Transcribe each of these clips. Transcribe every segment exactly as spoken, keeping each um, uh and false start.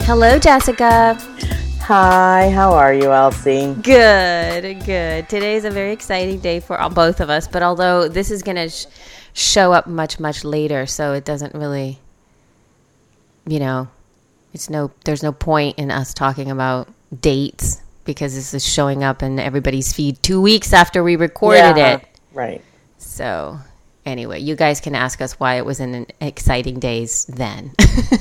Hello, Jessica. Hi, how are you, Elsie? Good, good. Today's a very exciting day for both of us, but although this is going to sh- show up much, much later, so it doesn't really, you know, it's no, there's no point in us talking about dates because this is showing up in everybody's feed two weeks after we recorded yeah, it. Right. So anyway, you guys can ask us why it was in an exciting days then.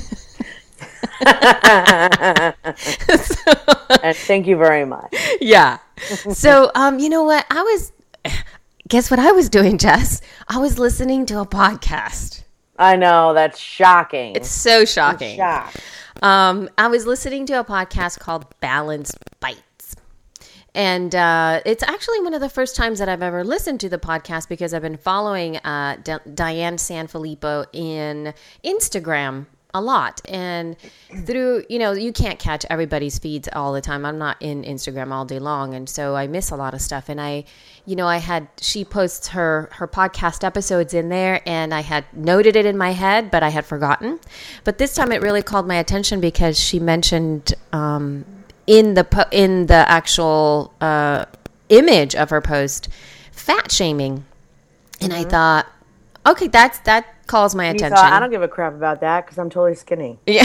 so, and thank you very much. Yeah. So, um, you know what? I was, guess what I was doing, Jess? I was listening to a podcast. I know, that's shocking. It's so shocking. I'm shocked. Um, I was listening to a podcast called Balanced Bites. And uh, it's actually one of the first times that I've ever listened to the podcast because I've been following uh, D- Diane Sanfilippo in Instagram a lot. And through, you know, you can't catch everybody's feeds all the time. I'm not in Instagram all day long. And so I miss a lot of stuff. And I, you know, I had, she posts her, her podcast episodes in there and I had noted it in my head, but I had forgotten. But this time it really called my attention because she mentioned, um, in the, po- in the actual, uh, image of her post, fat shaming. And mm-hmm. I thought, okay, that's, that calls my you attention. Thought, I don't give a crap about that because I'm totally skinny. Yeah.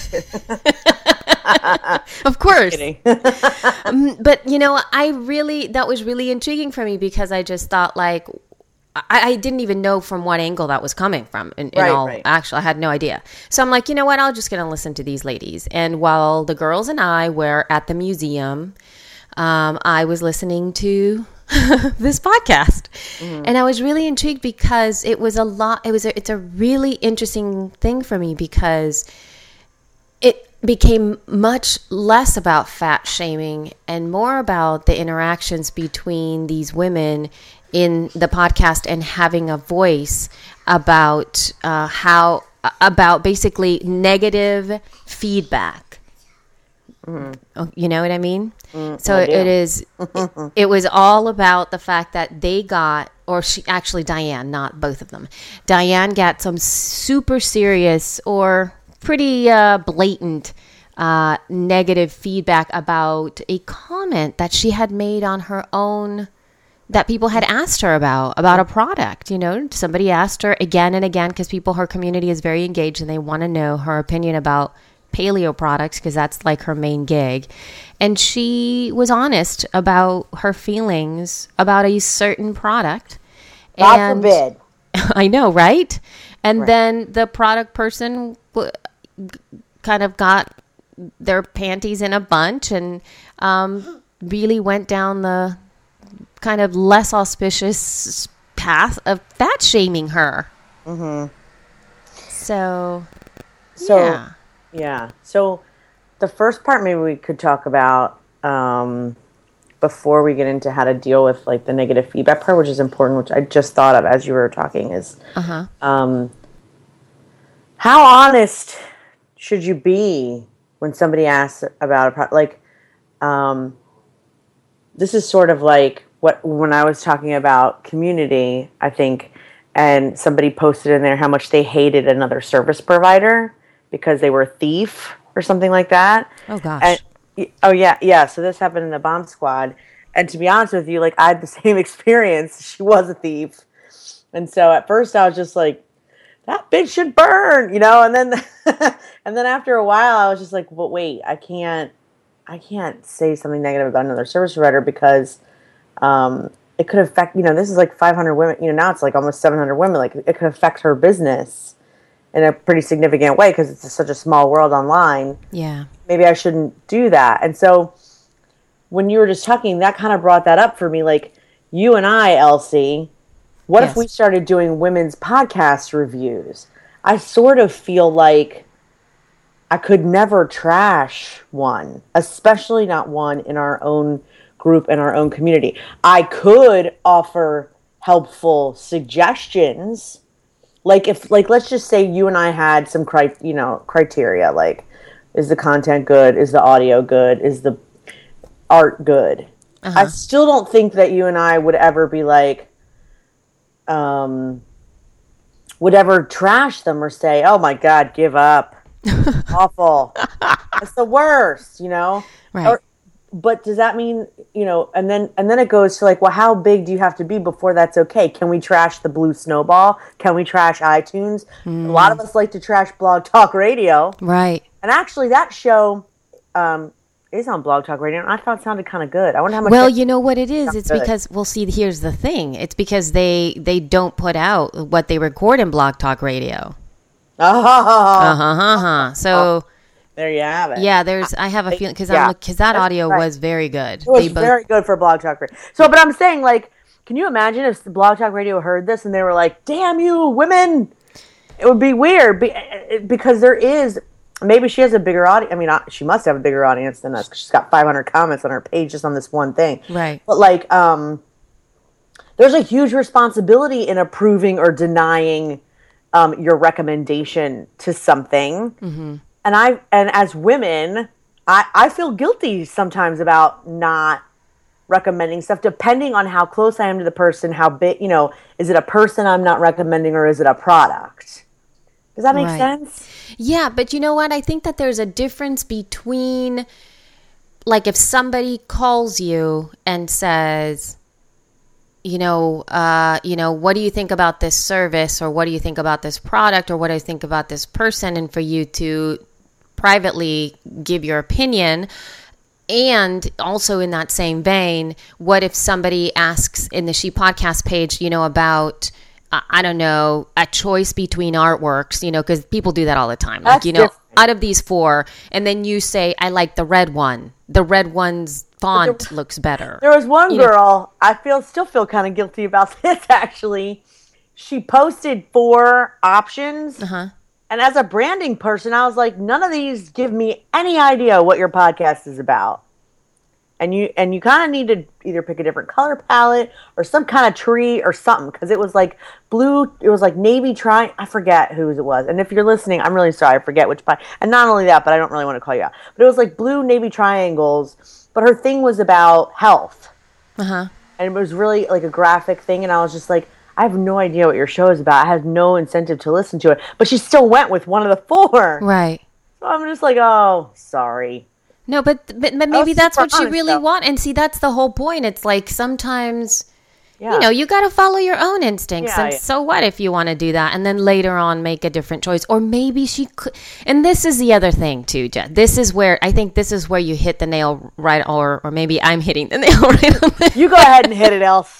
Of course. um, but, you know, I really, that was really intriguing for me because I just thought like, I, I didn't even know from what angle that was coming from. In, in right, all, right. Actually, I had no idea. So I'm like, you know what? I'm just going to listen to these ladies. And while the girls and I were at the museum, um, I was listening to this podcast. Mm-hmm. And I was really intrigued because it was a lot, it was a, it's a really interesting thing for me because it became much less about fat shaming and more about the interactions between these women in the podcast and having a voice about uh, how, about basically negative feedback. Mm-hmm. You know what I mean? Mm, so I it is, it, it was all about the fact that they got, or she actually Diane, not both of them. Diane got some super serious or pretty uh, blatant uh, negative feedback about a comment that she had made on her own that people had asked her about, about a product. You know, somebody asked her again and again because people, her community is very engaged and they want to know her opinion about paleo products because that's like her main gig. And she was honest about her feelings about a certain product. God and forbid. I know, right? And right. then the product person w- kind of got their panties in a bunch and um, really went down the kind of less auspicious path of fat shaming her. Mm-hmm. So, so yeah. Yeah. So the first part maybe we could talk about um, before we get into how to deal with like the negative feedback part, which is important, which I just thought of as you were talking is uh-huh. um, how honest should you be when somebody asks about a product? Like um, this is sort of like what when I was talking about community, I think, and somebody posted in there how much they hated another service provider because they were a thief or something like that. Oh, gosh. And, oh, yeah, yeah. So this happened in the Bomb Squad. And to be honest with you, like, I had the same experience. She was a thief. And so at first I was just like, that bitch should burn, you know? And then and then after a while, I was just like, well, wait, I can't, I can't say something negative about another service provider because um, it could affect, you know, this is like five hundred women. You know, now it's like almost seven hundred women. Like, it could affect her business in a pretty significant way because it's such a small world online. Yeah. Maybe I shouldn't do that. And so when you were just talking, that kind of brought that up for me. Like, you and I, Elsie, what yes. if we started doing women's podcast reviews? I sort of feel like I could never trash one, especially not one in our own group, in our own community. I could offer helpful suggestions. Like if, like, let's just say you and I had some, cri- you know, criteria. Like, is the content good? Is the audio good? Is the art good? Uh-huh. I still don't think that you and I would ever be like, um, would ever trash them or say, "Oh my God, give up, awful." It's the worst, you know? Right. Or, but does that mean, you know, and then and then it goes to like, well, how big do you have to be before that's okay? Can we trash the Blue Snowball? Can we trash iTunes? Mm. A lot of us like to trash Blog Talk Radio. Right. And actually that show um, is on Blog Talk Radio, and I thought it sounded kind of good. I wonder how much. Well, you know what it is? It's good. because, well, see, here's the thing. It's because they, they don't put out what they record in Blog Talk Radio. Oh. Uh-huh, uh-huh. So... Oh. There you have it. Yeah, there's. I have a feeling because yeah, because that audio right. was very good. It was they both, very good for Blog Talk Radio. So, but I'm saying, like, can you imagine if Blog Talk Radio heard this and they were like, "Damn you, women!" It would be weird because there is maybe she has a bigger audience. I mean, she must have a bigger audience than us because she's got five hundred comments on her page just on this one thing. Right. But like, um, there's a huge responsibility in approving or denying um, your recommendation to something. Mm-hmm. And I and as women, I, I feel guilty sometimes about not recommending stuff, depending on how close I am to the person, how big, you know, is it a person I'm not recommending or is it a product? Does that make right. sense? Yeah, but you know what? I think that there's a difference between, like, if somebody calls you and says, you know, uh, you know, what do you think about this service, or what do you think about this product, or what do you think about this person, and for you to privately give your opinion. And also in that same vein, what if somebody asks in the She Podcast page, you know, about, uh, I don't know, a choice between artworks, you know, because people do that all the time. Like, That's you know, different. Out of these four, and then you say, I like the red one. The red one's font there, looks better. There was one you girl, know. I feel still feel kind of guilty about this, actually. She posted four options. Uh-huh. And as a branding person, I was like, none of these give me any idea what your podcast is about. And you and you kind of need to either pick a different color palette or some kind of tree or something, because it was like blue, it was like navy tri, I forget whose it was. And if you're listening, I'm really sorry, I forget which pod. And not only that, but I don't really want to call you out. But it was like blue navy triangles, but her thing was about health. Uh-huh. And it was really like a graphic thing, and I was just like, I have no idea what your show is about. I have no incentive to listen to it. But she still went with one of the four. Right. So I'm just like, oh, sorry. No, but but, but maybe that's what you really though. want. And see, that's the whole point. It's like sometimes, yeah. you know, you got to follow your own instincts. Yeah, and yeah. so what if you want to do that? And then later on make a different choice. Or maybe she could. And this is the other thing too, Jen. This is where, I think this is where you hit the nail right. Or, or maybe I'm hitting the nail right on the You go ahead and hit it, Else.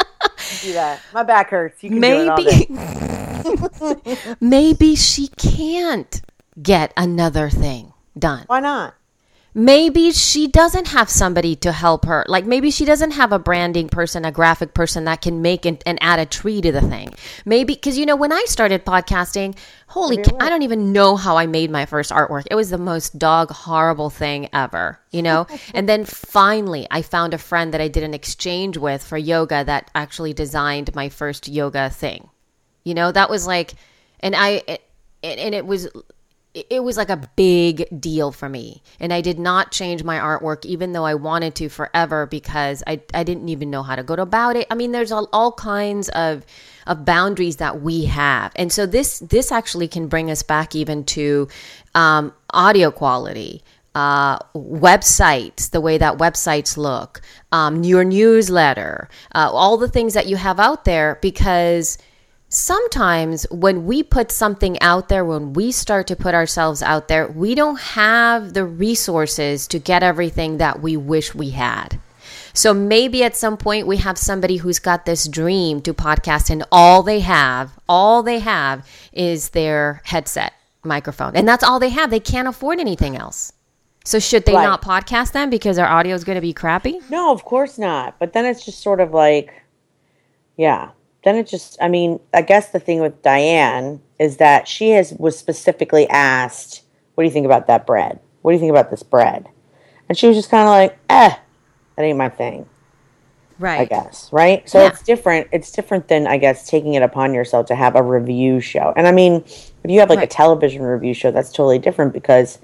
Do that. My back hurts. You can maybe, do it all day. Maybe she can't get another thing done. Why not? Maybe she doesn't have somebody to help her. Like maybe she doesn't have a branding person, a graphic person that can make and, and add a tree to the thing. Maybe, because, you know, when I started podcasting, holy, ca- I don't even know how I made my first artwork. It was the most dog horrible thing ever, you know? And then finally I found a friend that I did an exchange with for yoga that actually designed my first yoga thing. You know, that was like, and I, it, and it was... It was like a big deal for me. And I did not change my artwork, even though I wanted to forever, because I, I didn't even know how to go about it. I mean, there's all, all kinds of of boundaries that we have. And so this this actually can bring us back even to um, audio quality, uh, websites, the way that websites look, um, your newsletter, uh, all the things that you have out there, because sometimes when we put something out there, when we start to put ourselves out there, we don't have the resources to get everything that we wish we had. So maybe at some point we have somebody who's got this dream to podcast, and all they have, all they have is their headset microphone. And that's all they have. They can't afford anything else. So should they right. not podcast then because their audio is going to be crappy? No, of course not. But then it's just sort of like, yeah. Then it just, I mean, I guess the thing with Diane is that she has was specifically asked, what do you think about that bread? What do you think about this bread? And she was just kind of like, eh, that ain't my thing. Right. I guess, right? So yeah. it's different. It's different than, I guess, taking it upon yourself to have a review show. And I mean, if you have like right. a television review show, that's totally different, because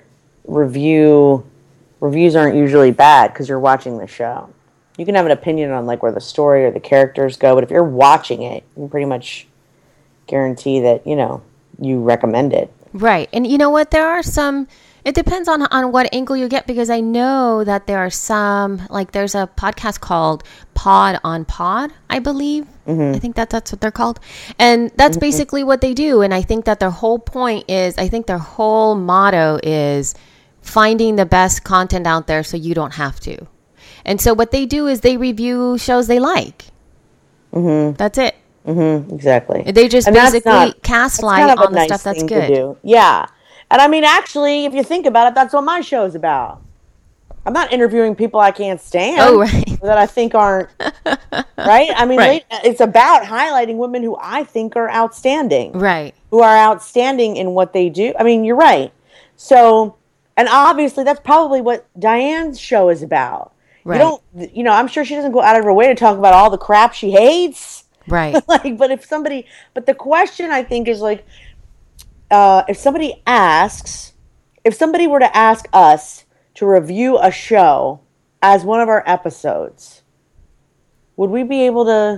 review reviews aren't usually bad because you're watching the show. You can have an opinion on like where the story or the characters go, but if you're watching it, you can pretty much guarantee that, you know, you recommend it. Right. And you know what? There are some, It depends on on what angle you get, because I know that there are some, like there's a podcast called Pod on Pod, I believe. Mm-hmm. I think that that's what they're called. And that's mm-hmm. basically what they do. And I think that their whole point is, I think their whole motto is finding the best content out there so you don't have to. And so what they do is they review shows they like. Mm-hmm. That's it. Mm-hmm. Exactly. They just and basically not, cast light on the nice stuff that's good. Do. Yeah. And I mean, actually, if you think about it, that's what my show is about. I'm not interviewing people I can't stand. Oh, right. That I think aren't, right? I mean, right. they, it's about highlighting women who I think are outstanding. Right. Who are outstanding in what they do. I mean, you're right. So, and obviously, that's probably what Diane's show is about. Right. You don't, you know, I'm sure she doesn't go out of her way to talk about all the crap she hates. Right. Like, but if somebody, but the question I think is like, uh, if somebody asks, if somebody were to ask us to review a show as one of our episodes, would we be able to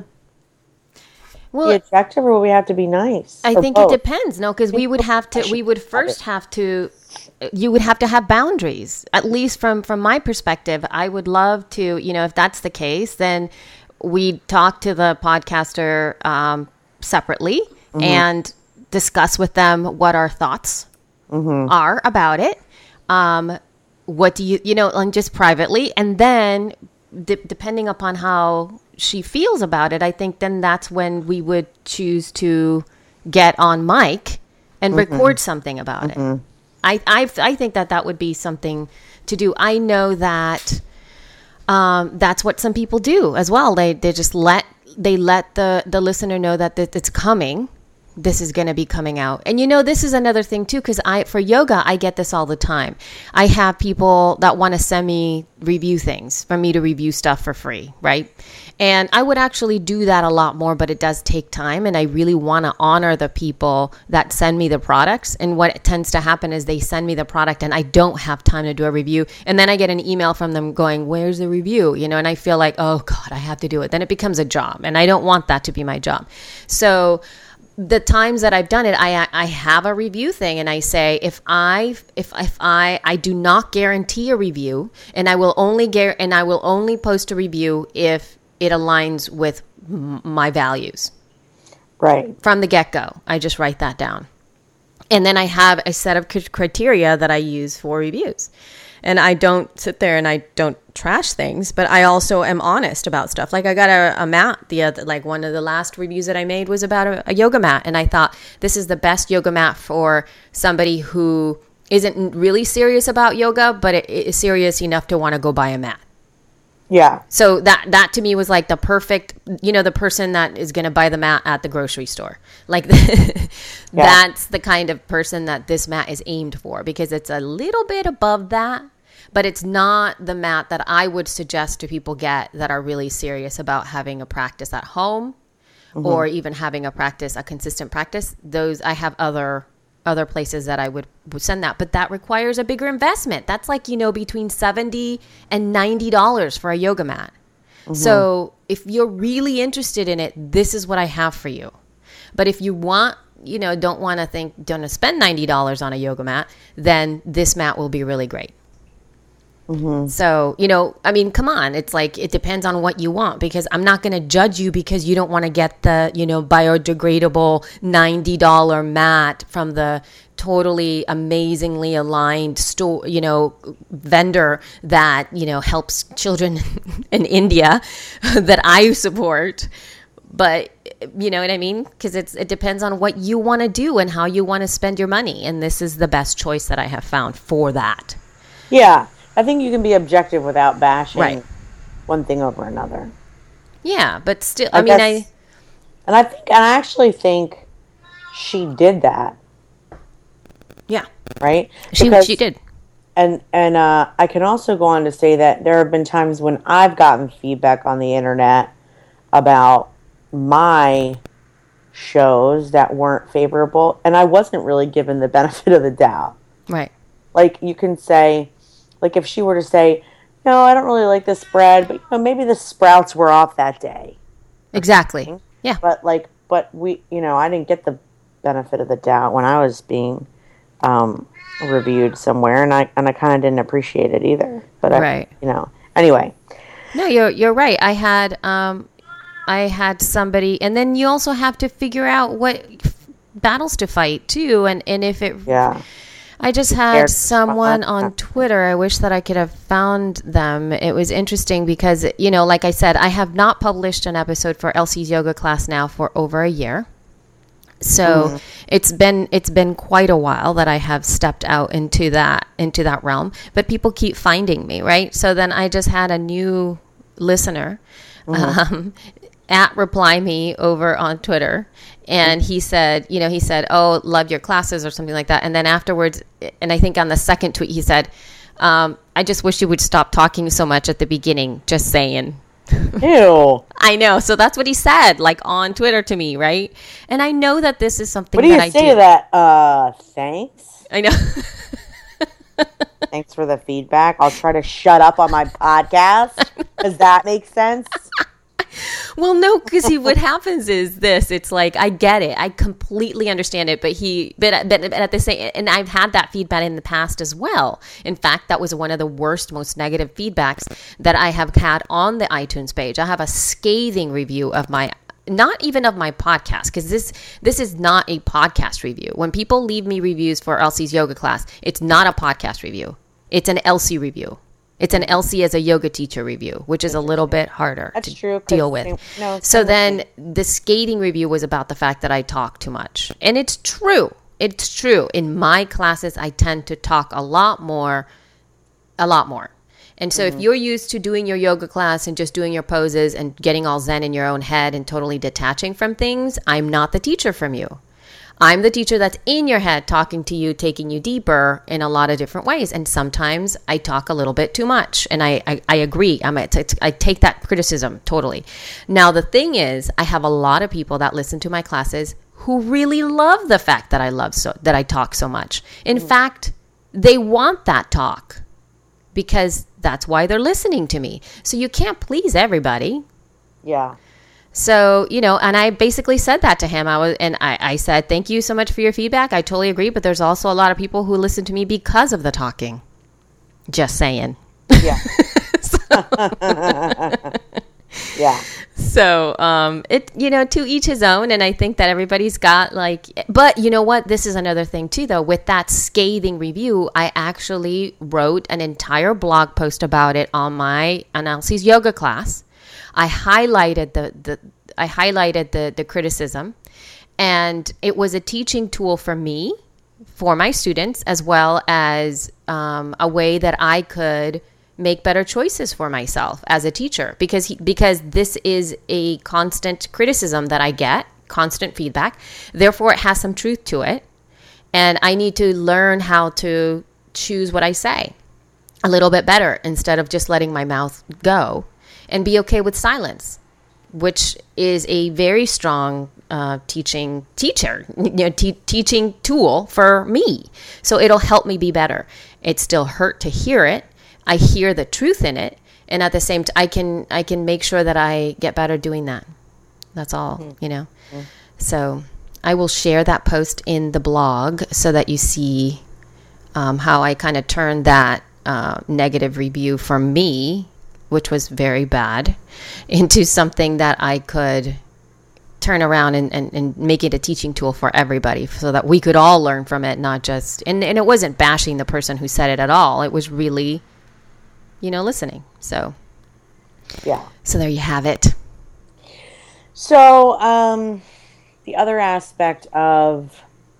well, be objective, or would we have to be nice? I think both? It depends. No, because we would have to, we would first have to, you would have to have boundaries, at least from, from my perspective. I would love to, you know, if that's the case, then we talk to the podcaster um, separately mm-hmm. and discuss with them what our thoughts mm-hmm. are about it. Um, what do you, you know, and just privately. And then de- depending upon how she feels about it, I think then that's when we would choose to get on mic and mm-hmm. record something about mm-hmm. it. I, I I think that that would be something to do. I know that um, that's what some people do as well. They they just let they let the, the listener know that th- it's coming. This is going to be coming out. And you know, this is another thing too, because I for yoga, I get this all the time. I have people that want to send me review things for me to review stuff for free, right? And I would actually do that a lot more, but it does take time. And I really want to honor the people that send me the products. And what tends to happen is they send me the product and I don't have time to do a review. And then I get an email from them going, where's the review? You know, and I feel like, oh God, I have to do it. Then it becomes a job. And I don't want that to be my job. So the times that I've done it, I I have a review thing, and I say if I if if I I do not guarantee a review, and I will only gar- and I will only post a review if it aligns with m- my values. Right. From the get-go, I just write that down, and then I have a set of c- criteria that I use for reviews. And I don't sit there and I don't trash things, but I also am honest about stuff. Like I got a, a mat, the other, like one of the last reviews that I made was about a, a yoga mat. And I thought this is the best yoga mat for somebody who isn't really serious about yoga, but it, it is serious enough to want to go buy a mat. Yeah. So that, that to me was like the perfect, you know, the person that is going to buy the mat at the grocery store. Like yeah. That's the kind of person that this mat is aimed for, because it's a little bit above that. But it's not the mat that I would suggest to people get that are really serious about having a practice at home mm-hmm. or even having a practice, a consistent practice. Those I have other other places that I would, would send that. But that requires a bigger investment. That's like, you know, between seventy dollars and ninety dollars for a yoga mat. Mm-hmm. So if you're really interested in it, this is what I have for you. But if you want, you know, don't want to think, don't spend ninety dollars on a yoga mat, then this mat will be really great. Mm-hmm. So, you know, I mean, come on. It's like, it depends on what you want, because I'm not going to judge you because you don't want to get the, you know, biodegradable ninety dollars mat from the totally amazingly aligned store, you know, vendor that, you know, helps children in India that I support. But you know what I mean? Because it's it depends on what you want to do and how you want to spend your money. And this is the best choice that I have found for that. Yeah. I think you can be objective without bashing right. one thing over another. Yeah, but still, I, I mean, guess, I... And I think, and I actually think she did that. Yeah. Right? She because, she did. And, and uh, I can also go on to say that there have been times when I've gotten feedback on the internet about my shows that weren't favorable, and I wasn't really given the benefit of the doubt. Right. Like, you can say... Like if she were to say, no, I don't really like this bread, but you know, maybe the sprouts were off that day. Exactly. Yeah. But like, but we, you know, I didn't get the benefit of the doubt when I was being um, reviewed somewhere, and I and I kind of didn't appreciate it either. But I, Right. you know, anyway. No, you're you're right. I had um, I had somebody, and then you also have to figure out what battles to fight too, and and if it. Yeah. I just had someone on Twitter. I wish that I could have found them. It was interesting because, you know, like I said, I have not published an episode for Elsie's yoga class now for over a year. So mm. it's been it's been quite a while that I have stepped out into that into that realm. But people keep finding me, right? So then I just had a new listener mm-hmm. um, at Reply Me over on Twitter. And he said, you know, he said, oh, love your classes or something like that. And then afterwards, and I think on the second tweet, he said, um, I just wish you would stop talking so much at the beginning. Just saying. Ew. I know. So that's what he said, like on Twitter to me, right? And I know that this is something what do you that I say do. to that? Uh, thanks. I know. Thanks for the feedback. I'll try to shut up on my podcast. Does that make sense? Well, no, because what happens is this. It's like, I get it. I completely understand it. But he, but, but, but at the same, and I've had that feedback in the past as well. In fact, that was one of the worst, most negative feedbacks that I have had on the iTunes page. I have a scathing review of my, not even of my podcast, because this, this is not a podcast review. When people leave me reviews for Elsie's yoga class, it's not a podcast review. It's an Elsie review. It's an Elsie as a yoga teacher review, which is a little bit harder That's to true, deal with. Same, no, so then the skating review was about the fact that I talk too much. And it's true. It's true. In my classes, I tend to talk a lot more, a lot more. And so mm-hmm. if you're used to doing your yoga class and just doing your poses and getting all zen in your own head and totally detaching from things, I'm not the teacher from you. I'm the teacher that's in your head talking to you, taking you deeper in a lot of different ways. And sometimes I talk a little bit too much. And I, I, I agree. I'm a, t- I take that criticism totally. Now, the thing is, I have a lot of people that listen to my classes who really love the fact that I love so that I talk so much. In mm-hmm. fact, they want that talk because that's why they're listening to me. So you can't please everybody. Yeah. So, you know, and I basically said that to him. I was, and I, I said, thank you so much for your feedback. I totally agree. But there's also a lot of people who listen to me because of the talking. Just saying. Yeah. so, yeah. So, um, it, you know, to each his own. And I think that everybody's got like, but you know what? This is another thing too, though. With that scathing review, I actually wrote an entire blog post about it on my on Elsie's yoga class. I highlighted the, the I highlighted the, the criticism, and it was a teaching tool for me, for my students, as well as um, a way that I could make better choices for myself as a teacher, because he, because this is a constant criticism that I get, constant feedback. Therefore, it has some truth to it, and I need to learn how to choose what I say a little bit better instead of just letting my mouth go. And be okay with silence, which is a very strong uh, teaching teacher, you know, te- teaching tool for me. So it'll help me be better. It still hurt to hear it. I hear the truth in it, and at the same time, I can I can make sure that I get better doing that. That's all, mm-hmm. you know. Mm-hmm. So I will share that post in the blog so that you see um, how I kind of turned that uh, negative review from me, which was very bad, into something that I could turn around and, and, and make it a teaching tool for everybody so that we could all learn from it, not just, and, and it wasn't bashing the person who said it at all. It was really, you know, listening. So, yeah. So there you have it. So, um, the other aspect of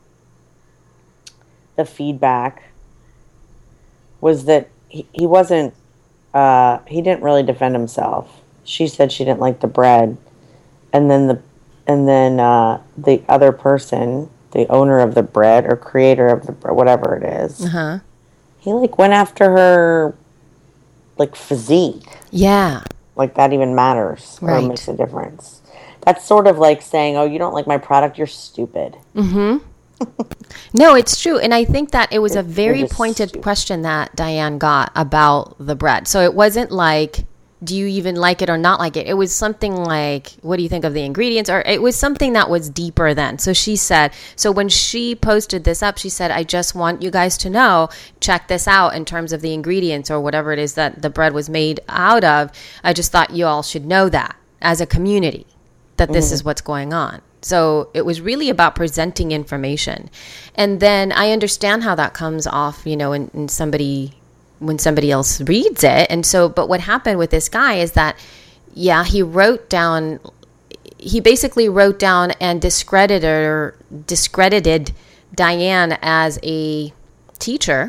the feedback was that he, he wasn't, Uh, he didn't really defend himself. She said she didn't like the bread, and then the, and then uh, the other person, the owner of the bread or creator of the bread, whatever it is, uh-huh. he like went after her, like physique. Yeah, like that even matters or right. makes a difference. That's sort of like saying, "Oh, you don't like my product? You're stupid." Mm-hmm. No, it's true. And I think that it was a very You're just pointed stupid. question that Diane got about the bread. So it wasn't like, do you even like it or not like it? It was something like, what do you think of the ingredients? Or it was something that was deeper then. So she said, so when she posted this up, she said, I just want you guys to know, check this out in terms of the ingredients or whatever it is that the bread was made out of. I just thought you all should know that as a community, that this mm-hmm. is what's going on. So it was really about presenting information. And then I understand how that comes off, you know, in, in somebody... when somebody else reads it. And so, but what happened with this guy is that, yeah, he wrote down, he basically wrote down and discredited or discredited Diane as a teacher.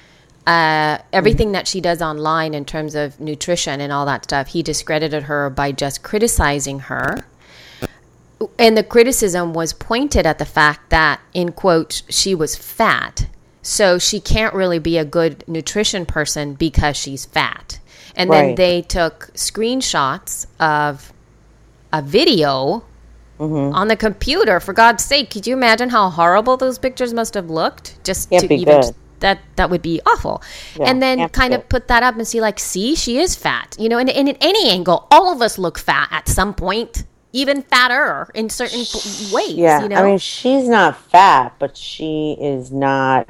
Uh, everything mm-hmm. that she does online in terms of nutrition and all that stuff, he discredited her by just criticizing her. And the criticism was pointed at the fact that, in quotes, she was fat. So she can't really be a good nutrition person because she's fat. And right. then they took screenshots of a video mm-hmm. on the computer. For God's sake, could you imagine how horrible those pictures must have looked? Just can't to be even good. that that would be awful. Yeah, and then kind of put that up and see, like, see, she is fat. You know, and, and in any angle, all of us look fat at some point. Even fatter in certain ways. Yeah, you know? I mean, she's not fat, but she is not.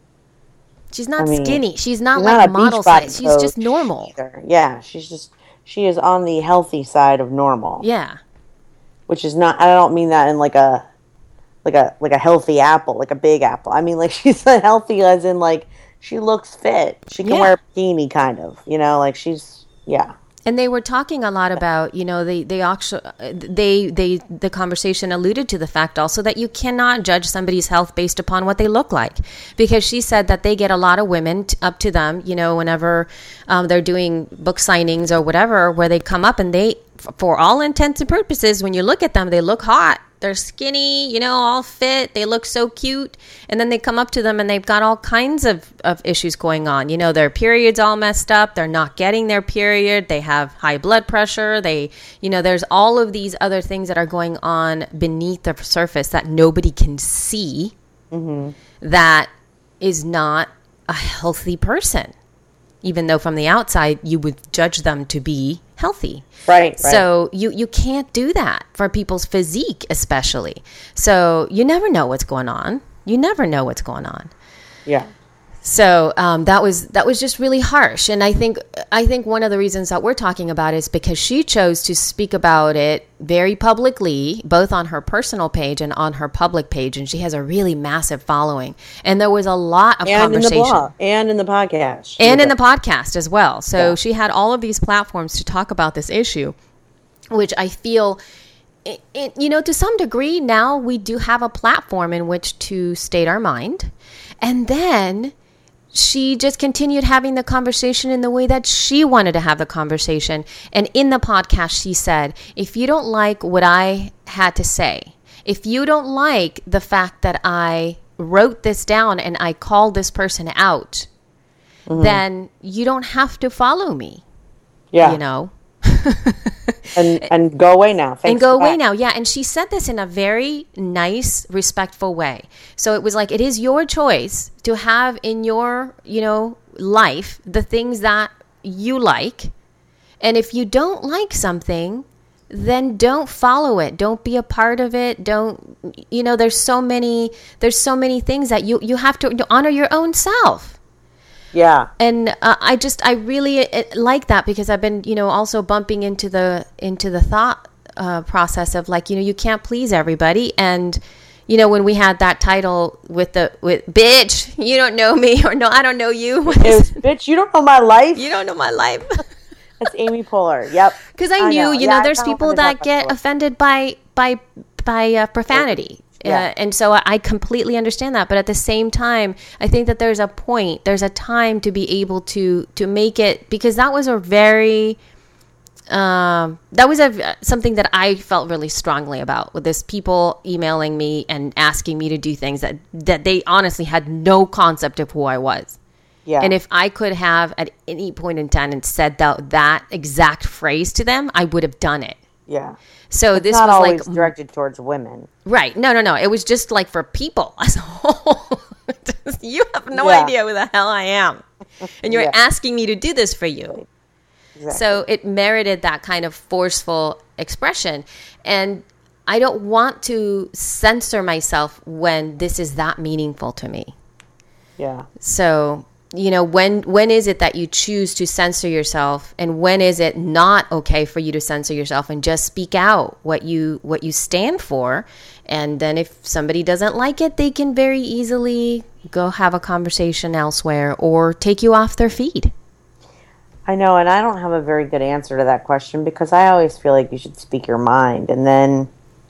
She's not I mean, skinny. She's not she's like not a model size. She's just normal. Either. Yeah, she's just she is on the healthy side of normal. Yeah, which is not. I don't mean that in like a like a like a healthy apple, like a big apple. I mean, like, she's healthy as in, like, she looks fit. She can yeah. wear a bikini, kind of. You know, like, she's yeah. And they were talking a lot about, you know, they they actually they they the conversation alluded to the fact also that you cannot judge somebody's health based upon what they look like, because she said that they get a lot of women t- up to them, you know, whenever um, they're doing book signings or whatever, where they come up and they, for all intents and purposes, when you look at them, they look hot. They're skinny, you know, all fit. They look so cute. And then they come up to them and they've got all kinds of, of issues going on. You know, their period's all messed up. They're not getting their period. They have high blood pressure. They, you know, there's all of these other things that are going on beneath the surface that nobody can see mm-hmm. that is not a healthy person, even though from the outside you would judge them to be healthy. Right, right. So you, you can't do that for people's physique, especially. So you never know what's going on. You never know what's going on. Yeah. So um, that was that was just really harsh. And I think I think one of the reasons that we're talking about is because she chose to speak about it very publicly, both on her personal page and on her public page. And she has a really massive following. And there was a lot of and conversation. In the blog, and in the podcast. And in the podcast as well. So yeah. she had all of these platforms to talk about this issue, which I feel... It, it, you know, to some degree, now we do have a platform in which to state our mind. And then she just continued having the conversation in the way that she wanted to have the conversation. And in the podcast, she said, if you don't like what I had to say, if you don't like the fact that I wrote this down and I called this person out, mm-hmm. then you don't have to follow me. Yeah. You know? and and go away now. Thanks and go away that. now. Yeah. And she said this in a very nice, respectful way. So it was like, it is your choice to have in your, you know, life the things that you like. And if you don't like something, then don't follow it. Don't be a part of it. Don't, you know, there's so many, there's so many things that you, you have to honor your own self. Yeah. And uh, I just, I really uh, like that, because I've been, you know, also bumping into the, into the thought uh, process of, like, you know, you can't please everybody. And, you know, when we had that title with the, with bitch, you don't know me, or no, I don't know you. It was, bitch, you don't know my life. You don't know my life. That's Amy Poehler. Yep. Because I, I knew, know. you yeah, know, there's people that get offended by, by, by uh, profanity. Yeah. Uh, and so I, I completely understand that. But at the same time, I think that there's a point, there's a time to be able to, to make it, because that was a very, um, that was a, something that I felt really strongly about, with this people emailing me and asking me to do things that, that they honestly had no concept of who I was. Yeah. And if I could have at any point in time and said that, that exact phrase to them, I would have done it. Yeah. So it's this not was always like directed towards women. Right. No, no, no. It was just like for people as a whole. You have no yeah. idea who the hell I am. And you're yeah. asking me to do this for you. Exactly. So it merited that kind of forceful expression. And I don't want to censor myself when this is that meaningful to me. Yeah. So, you know, when when is it that you choose to censor yourself, and when is it not okay for you to censor yourself and just speak out what you what you stand for? And then if somebody doesn't like it, they can very easily go have a conversation elsewhere or take you off their feed. I know, and I don't have a very good answer to that question, because I always feel like you should speak your mind, and then,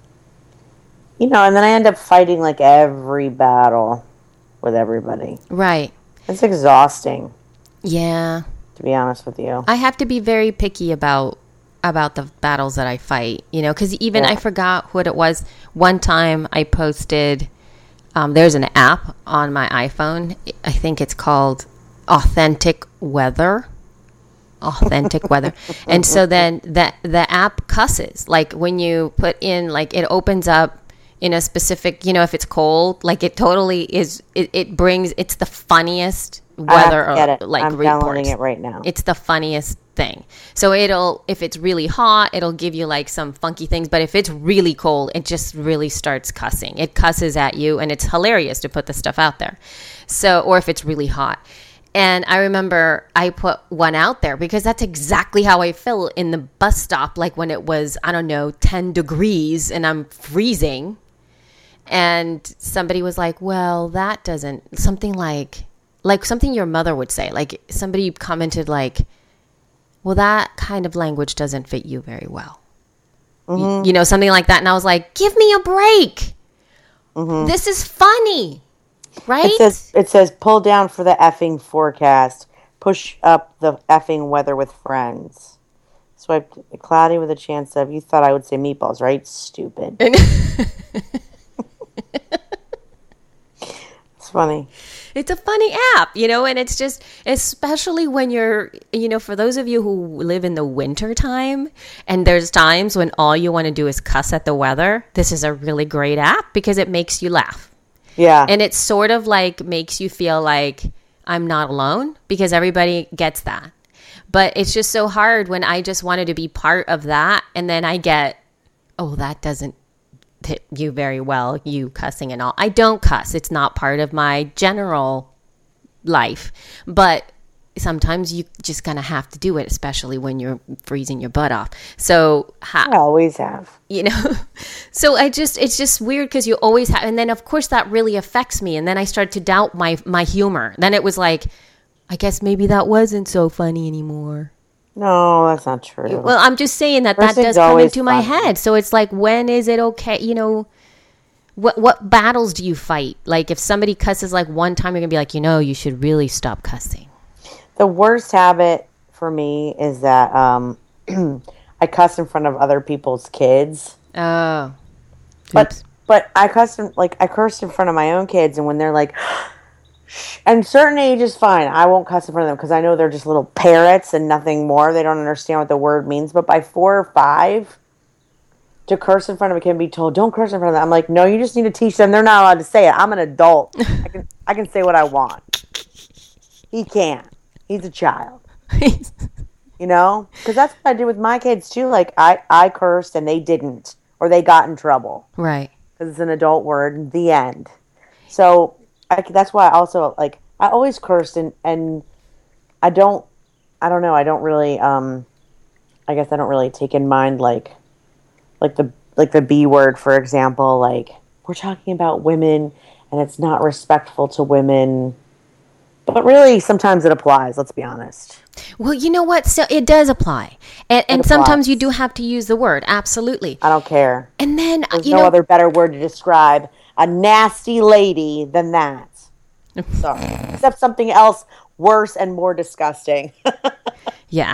you know, and then I end up fighting like every battle with everybody. Right. It's exhausting. Yeah. To be honest with you. I have to be very picky about about the battles that I fight, you know, because even yeah. I forgot what it was. One time I posted, um, there's an app on my iPhone. I think it's called Authentic Weather. Authentic Weather. And so then the, the app cusses. Like when you put in, like it opens up in a specific, you know, if it's cold, like it totally is, it, it brings, it's the funniest weather I get it. like I'm report. downloading it right now. It's the funniest thing. So it'll, if it's really hot, it'll give you like some funky things. But if it's really cold, it just really starts cussing. It cusses at you, and it's hilarious to put the stuff out there. So, or if it's really hot. And I remember I put one out there because that's exactly how I felt in the bus stop. Like when it was, I don't know, ten degrees and I'm freezing. And somebody was like, well, that doesn't, something like, like something your mother would say. Like somebody commented like, well, that kind of language doesn't fit you very well. Mm-hmm. You, you know, something like that. And I was like, give me a break. Mm-hmm. This is funny. Right? It says, it says, pull down for the effing forecast. Push up the effing weather with friends. Swipe cloudy with a chance of, you thought I would say meatballs, right? Stupid. It's funny. It's a funny app, you know, and it's just, especially when you're, you know, for those of you who live in the winter time, and there's times when all you want to do is cuss at the weather, this is a really great app because it makes you laugh. Yeah. And it sort of like makes you feel like I'm not alone, because everybody gets that. But it's just so hard when I just wanted to be part of that. And then I get, oh, that doesn't hit you very well, you cussing and all. I don't cuss. It's not part of my general life. But sometimes you just kind of have to do it, especially when you're freezing your butt off. So ha- I always have, you know, so I just, it's just weird because you always have, and then of course that really affects me. And then I started to doubt my, my humor. Then it was like, I guess maybe that wasn't so funny anymore. No, that's not true. Well, I'm just saying that First that does thing's come always into my funny. head. So it's like, when is it okay? You know, what, what battles do you fight? Like if somebody cusses like one time, you're gonna be like, you know, you should really stop cussing. The worst habit for me is that um, I cuss in front of other people's kids. Oh, but oops. but I cuss in, like I curse in front of my own kids, and when they're like, shh, and certain age is fine. I won't cuss in front of them because I know they're just little parrots and nothing more. They don't understand what the word means. But by four or five, to curse in front of a kid and be told, don't curse in front of them. I'm like, no, you just need to teach them. They're not allowed to say it. I'm an adult. I can I can say what I want. He can't. He's a child. You know? Because that's what I did with my kids, too. Like, I, I cursed and they didn't. Or they got in trouble. Right. Because it's an adult word. The end. So, I, that's why I also, like, I always cursed and, and I don't, I don't know, I don't really, um, I guess I don't really take in mind, like, like the, like the B word, for example. Like, we're talking about women and it's not respectful to women. But really, sometimes it applies, let's be honest. Well, you know what? So it does apply. And, and applies. sometimes you do have to use the word. Absolutely. I don't care. And then, There's you no know, other better word to describe a nasty lady than that. Sorry. Except something else worse and more disgusting. Yeah.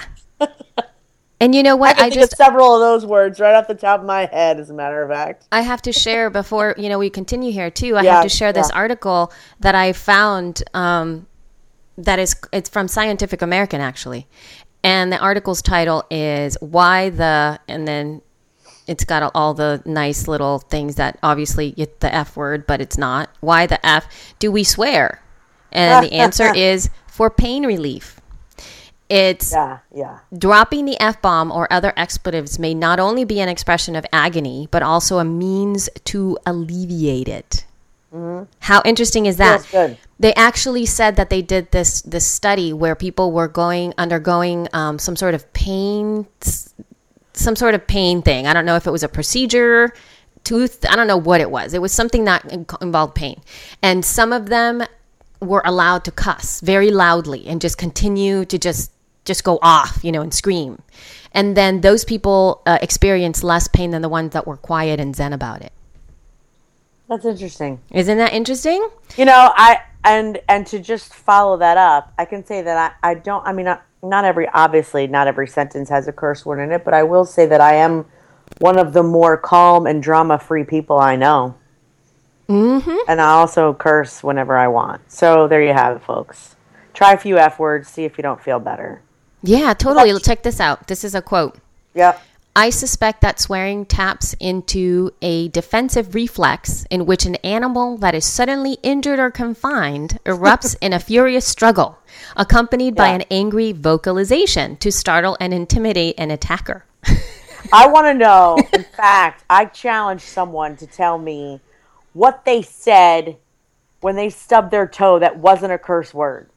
And you know what? I can I think just of several of those words right off the top of my head, as a matter of fact. I have to share before, you know, we continue here too. I Yeah, have to share this yeah. article that I found um, that is, it's from Scientific American actually. And the article's title is Why the, and then it's got all the nice little things that obviously get the F word, but it's not. Why the F do we swear? And the answer is for pain relief. It's Yeah, yeah. dropping the F-bomb or other expletives may not only be an expression of agony, but also a means to alleviate it. Mm-hmm. How interesting is that? Feels good. They actually said that they did this this study where people were going undergoing um, some sort of pain, some sort of pain thing. I don't know if it was a procedure, tooth. I don't know what it was. It was something that involved pain, and some of them were allowed to cuss very loudly and just continue to just just go off, you know, and scream. And then those people uh, experienced less pain than the ones that were quiet and zen about it. That's interesting. Isn't that interesting? You know, I and and to just follow that up, I can say that I, I don't, I mean, not, not every, obviously, not every sentence has a curse word in it, but I will say that I am one of the more calm and drama-free people I know. Mm-hmm. And I also curse whenever I want. So there you have it, folks. Try a few F words, see if you don't feel better. Yeah, totally. Check this out. This is a quote. Yep. I suspect that swearing taps into a defensive reflex in which an animal that is suddenly injured or confined erupts in a furious struggle, accompanied yeah. by an angry vocalization to startle and intimidate an attacker. I want to know, in fact, I challenge someone to tell me what they said when they stubbed their toe that wasn't a curse word.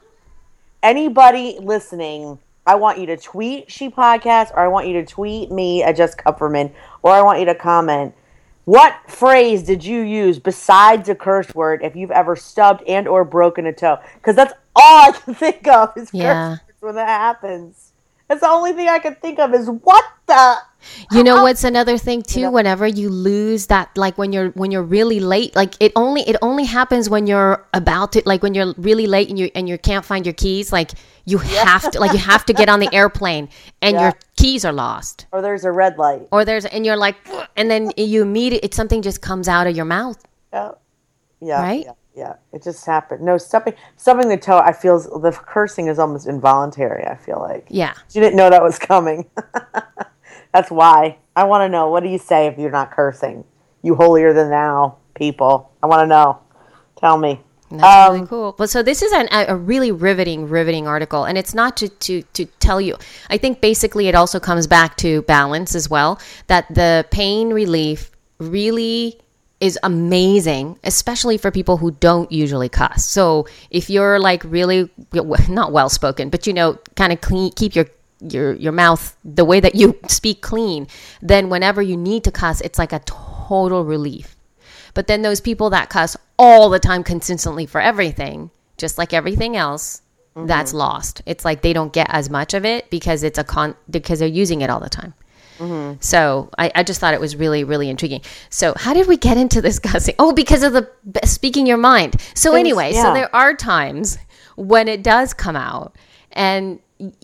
Anybody listening, I want you to tweet She Podcast, or I want you to tweet me at Just Kupferman, or I want you to comment, what phrase did you use besides a curse word if you've ever stubbed and or broken a toe? Because that's all I can think of is yeah. curse words when that happens. That's the only thing I can think of is what the... You know what's another thing too? You know, whenever you lose that, like when you're when you're really late, like it only it only happens when you're about to, like when you're really late and you and you can't find your keys. Like you yeah. have to, like you have to get on the airplane and yeah. your keys are lost, or there's a red light, or there's and you're like, and then you immediately it's something just comes out of your mouth. Yeah, yeah, right. Yeah. Yeah, it just happened. No, stubbing, stubbing the toe, I feel the cursing is almost involuntary, I feel like. Yeah. She didn't know that was coming. That's why. I want to know, what do you say if you're not cursing? You holier than thou people. I want to know. Tell me. That's um, really cool. Well, so this is an, a really riveting, riveting article. And it's not to, to, to tell you. I think basically it also comes back to balance as well. That the pain relief really is amazing, especially for people who don't usually cuss. So if you're like really not well spoken, but you know, kind of clean, keep your your your mouth the way that you speak clean, then whenever you need to cuss, it's like a total relief. But then those people that cuss all the time consistently for everything, just like everything else, mm-hmm. that's lost. It's like they don't get as much of it because it's a con because they're using it all the time. Mm-hmm. So I, I just thought it was really, really intriguing. So how did we get into this cussing? Oh, because of the speaking your mind. So Things, anyway, yeah. so there are times when it does come out, and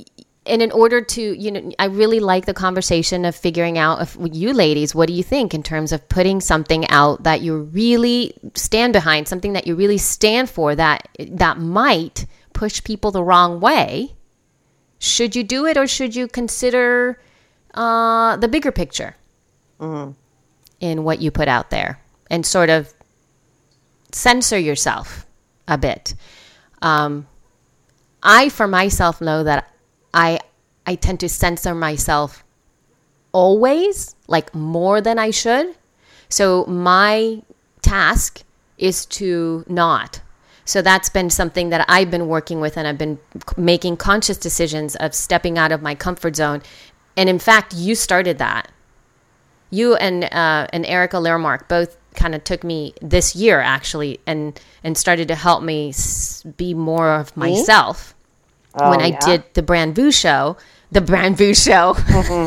and in order to, you know, I really like the conversation of figuring out if you ladies, what do you think in terms of putting something out that you really stand behind, something that you really stand for, that that might push people the wrong way. Should you do it, or should you consider Uh, the bigger picture mm-hmm. in what you put out there and sort of censor yourself a bit? Um, I, for myself, know that I I tend to censor myself always, like more than I should. So my task is to not. So that's been something that I've been working with, and I've been making conscious decisions of stepping out of my comfort zone. And in fact, you started that. You and uh, and Erica Learmark both kind of took me this year, actually, and and started to help me be more of myself. Oh, when I yeah? did the Brand Vu show, the Brand Vu show. Mm-hmm.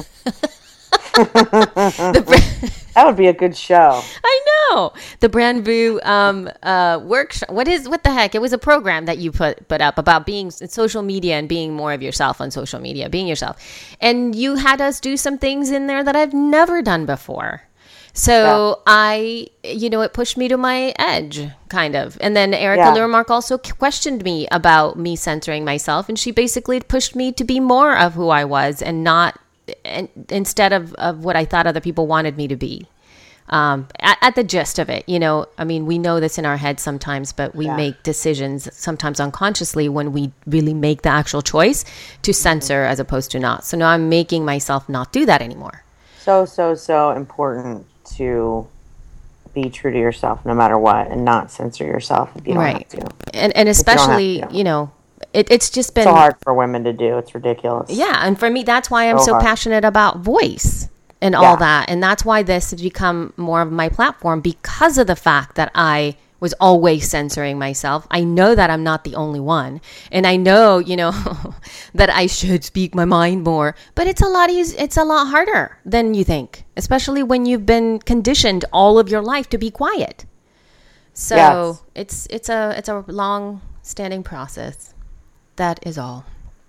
the Brand- that would be a good show. I know. The Brand Vu um, uh, workshop. What is, what the heck? It was a program that you put, put up about being in social media and being more of yourself on social media, being yourself. And you had us do some things in there that I've never done before. So yeah. I, you know, it pushed me to my edge, kind of. And then Erica yeah. Learmark also questioned me about me censoring myself. And she basically pushed me to be more of who I was and not, and instead of, of what I thought other people wanted me to be. Um, at, at the gist of it, you know, I mean, we know this in our head sometimes, but we Yeah. make decisions sometimes unconsciously when we really make the actual choice to censor as opposed to not. So now I'm making myself not do that anymore. So, so, so important to be true to yourself no matter what and not censor yourself if you don't Right. have to. And, and especially, to. you know, it, it's just been It's so hard for women to do. It's ridiculous. Yeah, and for me, that's why I'm So so hard. passionate about voice and all Yeah. that. And that's why this has become more of my platform, because of the fact that I was always censoring myself. I know that I'm not the only one. And I know, you know, that I should speak my mind more. But it's a lot easy, it's a lot harder than you think, especially when you've been conditioned all of your life to be quiet. So Yes. it's it's a it's a long standing process. That is all.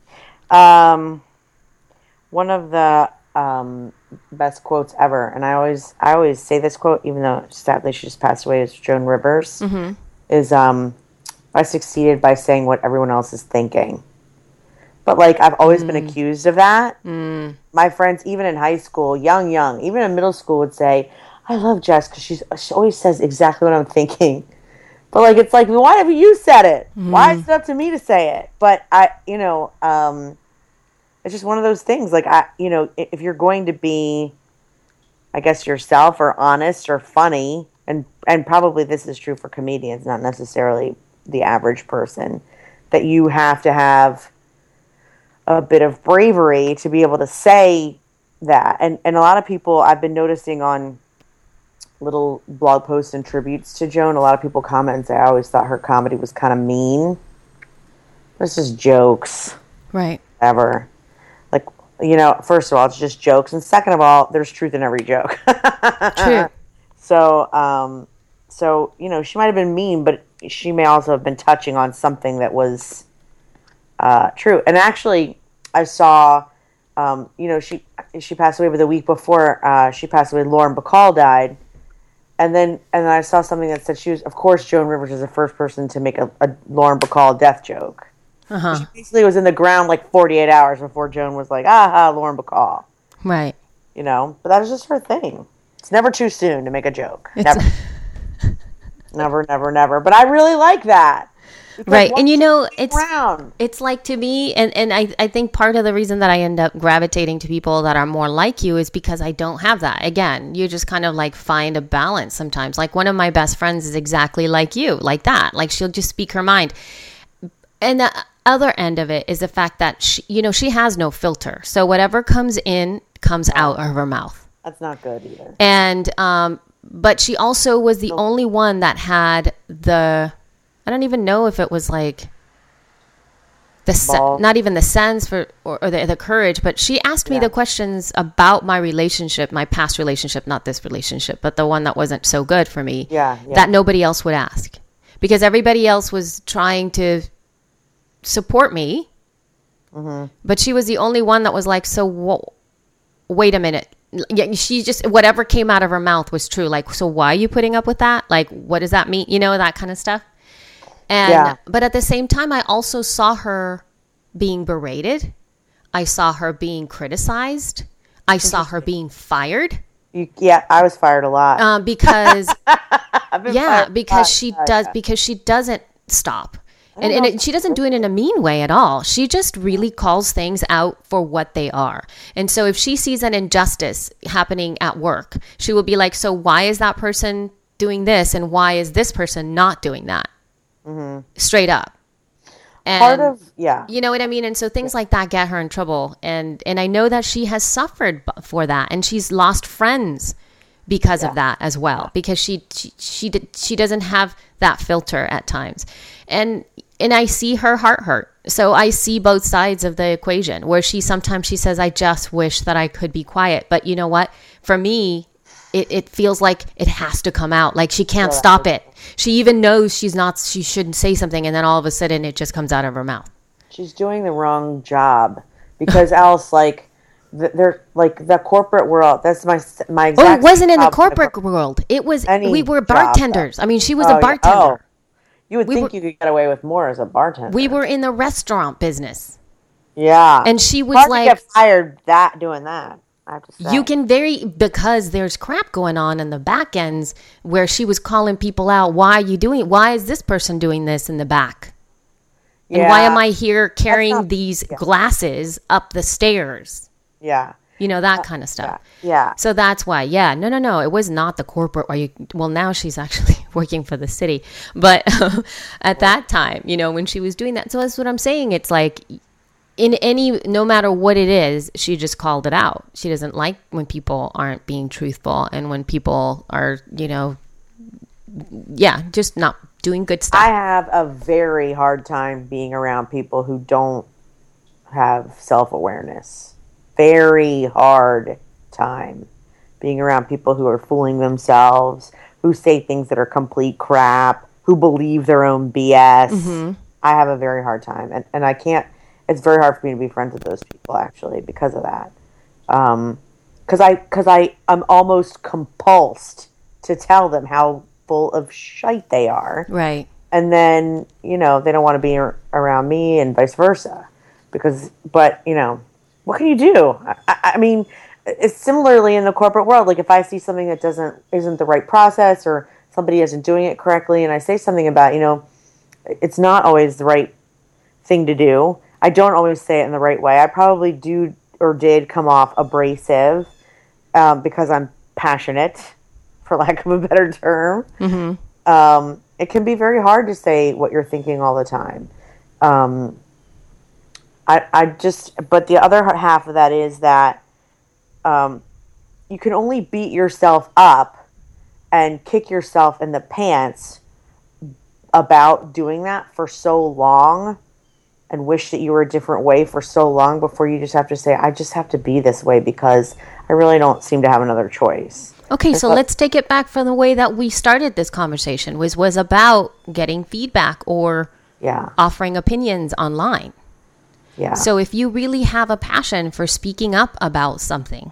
Um, one of the um, best quotes ever, and I always I always say this quote, even though sadly she just passed away, is Joan Rivers. Mm-hmm. Is um, I succeeded by saying what everyone else is thinking. But like I've always mm. been accused of that. Mm. My friends, even in high school, young, young, even in middle school, would say, "I love Jess because she's she always says exactly what I'm thinking." But like it's like, why have you said it? Mm. Why is it up to me to say it? But I, you know, um, it's just one of those things. Like I, you know, if you're going to be, I guess, yourself or honest or funny, and and probably this is true for comedians, not necessarily the average person, that you have to have a bit of bravery to be able to say that. And and a lot of people I've been noticing on little blog posts and tributes to Joan, a lot of people comment and say, I always thought her comedy was kind of mean. It's just jokes. Right. Ever. Like, you know, first of all, it's just jokes. And second of all, there's truth in every joke. True. So, um, so, you know, she might have been mean, but she may also have been touching on something that was uh, true. And actually, I saw, um, you know, she she passed away, but the week before uh, she passed away, Lauren Bacall died. And then and then I saw something that said she was, of course, Joan Rivers is the first person to make a, a Lauren Bacall death joke. Uh-huh. She basically was in the ground like forty-eight hours before Joan was like, aha, Lauren Bacall. Right. You know, but that was just her thing. It's never too soon to make a joke. It's Never. never, never, never. But I really like that. Because right. once And you know, you it's around, it's like to me, and, and I, I think part of the reason that I end up gravitating to people that are more like you is because I don't have that. Again, you just kind of like find a balance sometimes. Like one of my best friends is exactly like you, like that. Like she'll just speak her mind. And the other end of it is the fact that, she, you know, she has no filter. So whatever comes in comes Oh. out of her mouth. that's not good either. And, um, but she also was the only one that had the, I don't even know if it was like the, se- Balls. not even the sense for, or, or the, the courage, but she asked me Yeah. the questions about my relationship, my past relationship, not this relationship, but the one that wasn't so good for me, Yeah, yeah. that nobody else would ask, because everybody else was trying to support me. Mm-hmm. But she was the only one that was like, so whoa, wait a minute. Yeah, she just, whatever came out of her mouth was true. Like, so why are you putting up with that? Like, what does that mean? You know, that kind of stuff. And, Yeah. but at the same time, I also saw her being berated. I saw her being criticized. I saw her being fired. You, yeah, I was fired a lot. Um, because, I've been yeah, fired a because lot. she Yeah, does, yeah. because she doesn't stop. And, know and if it, she doesn't do it in a mean way at all. She just really calls things out for what they are. And so if she sees an injustice happening at work, she will be like, so why is that person doing this? And why is this person not doing that? Mm-hmm. Straight up. And, Part of, yeah. you know what I mean? And so things like that get her in trouble. And, and I know that she has suffered b- for that. And she's lost friends because Yeah. of that as well, because she, she, she, did, she doesn't have that filter at times. And, and I see her heart hurt. So I see both sides of the equation where she, sometimes she says, I just wish that I could be quiet. But you know what? For me, it, it feels like it has to come out. Like she can't Yeah. stop it. She even knows she's not, she shouldn't say something. And then all of a sudden it just comes out of her mouth. She's doing the wrong job because else, like, th- they're like the corporate world. That's my my Oh, exact. it wasn't in the problem corporate with- world. It was, Any we were job. bartenders. I mean, she was Oh, a yeah. bartender. Oh. You would We think were- you could get away with more as a bartender. We were in the restaurant business. yeah, And she was Hard like, to get fired that doing that. I have to say. You can very, because there's crap going on in the back ends where she was calling people out. Why are you doing it? Why is this person doing this in the back? And Yeah. why am I here carrying not- these yeah. glasses up the stairs? Yeah. You know, that kind of stuff. Yeah. Yeah. So that's why, yeah, no, no, no. It was not the corporate, or you, well, now she's actually working for the city. But at that time, you know, when she was doing that. So that's what I'm saying. It's like, in any, no matter what it is, she just called it out. She doesn't like when people aren't being truthful and when people are, you know, yeah, just not doing good stuff. I have a very hard time being around people who don't have self-awareness. Very hard time being around people who are fooling themselves, who say things that are complete crap, who believe their own B S. Mm-hmm. I have a very hard time. And, and I can't, it's very hard for me to be friends with those people, actually, because of that. Um, because I, cause I, I'm almost compulsed to tell them how full of shite they are. Right. And then, you know, they don't want to be ar- around me and vice versa. Because, but, you know, what can you do? I, I mean, it's similarly in the corporate world. Like if I see something that doesn't, isn't the right process or somebody isn't doing it correctly and I say something about, you know, it's not always the right thing to do. I don't always say it in the right way. I probably do or did come off abrasive um, because I'm passionate, for lack of a better term. Mm-hmm. Um, it can be very hard to say what you're thinking all the time. Um, I, I just, but the other half of that is that um, you can only beat yourself up and kick yourself in the pants about doing that for so long and wish that you were a different way for so long before you just have to say, I just have to be this way because I really don't seem to have another choice. Okay, so let's take it back from the way that we started this conversation, was was about getting feedback or yeah. offering opinions online. Yeah. So if you really have a passion for speaking up about something,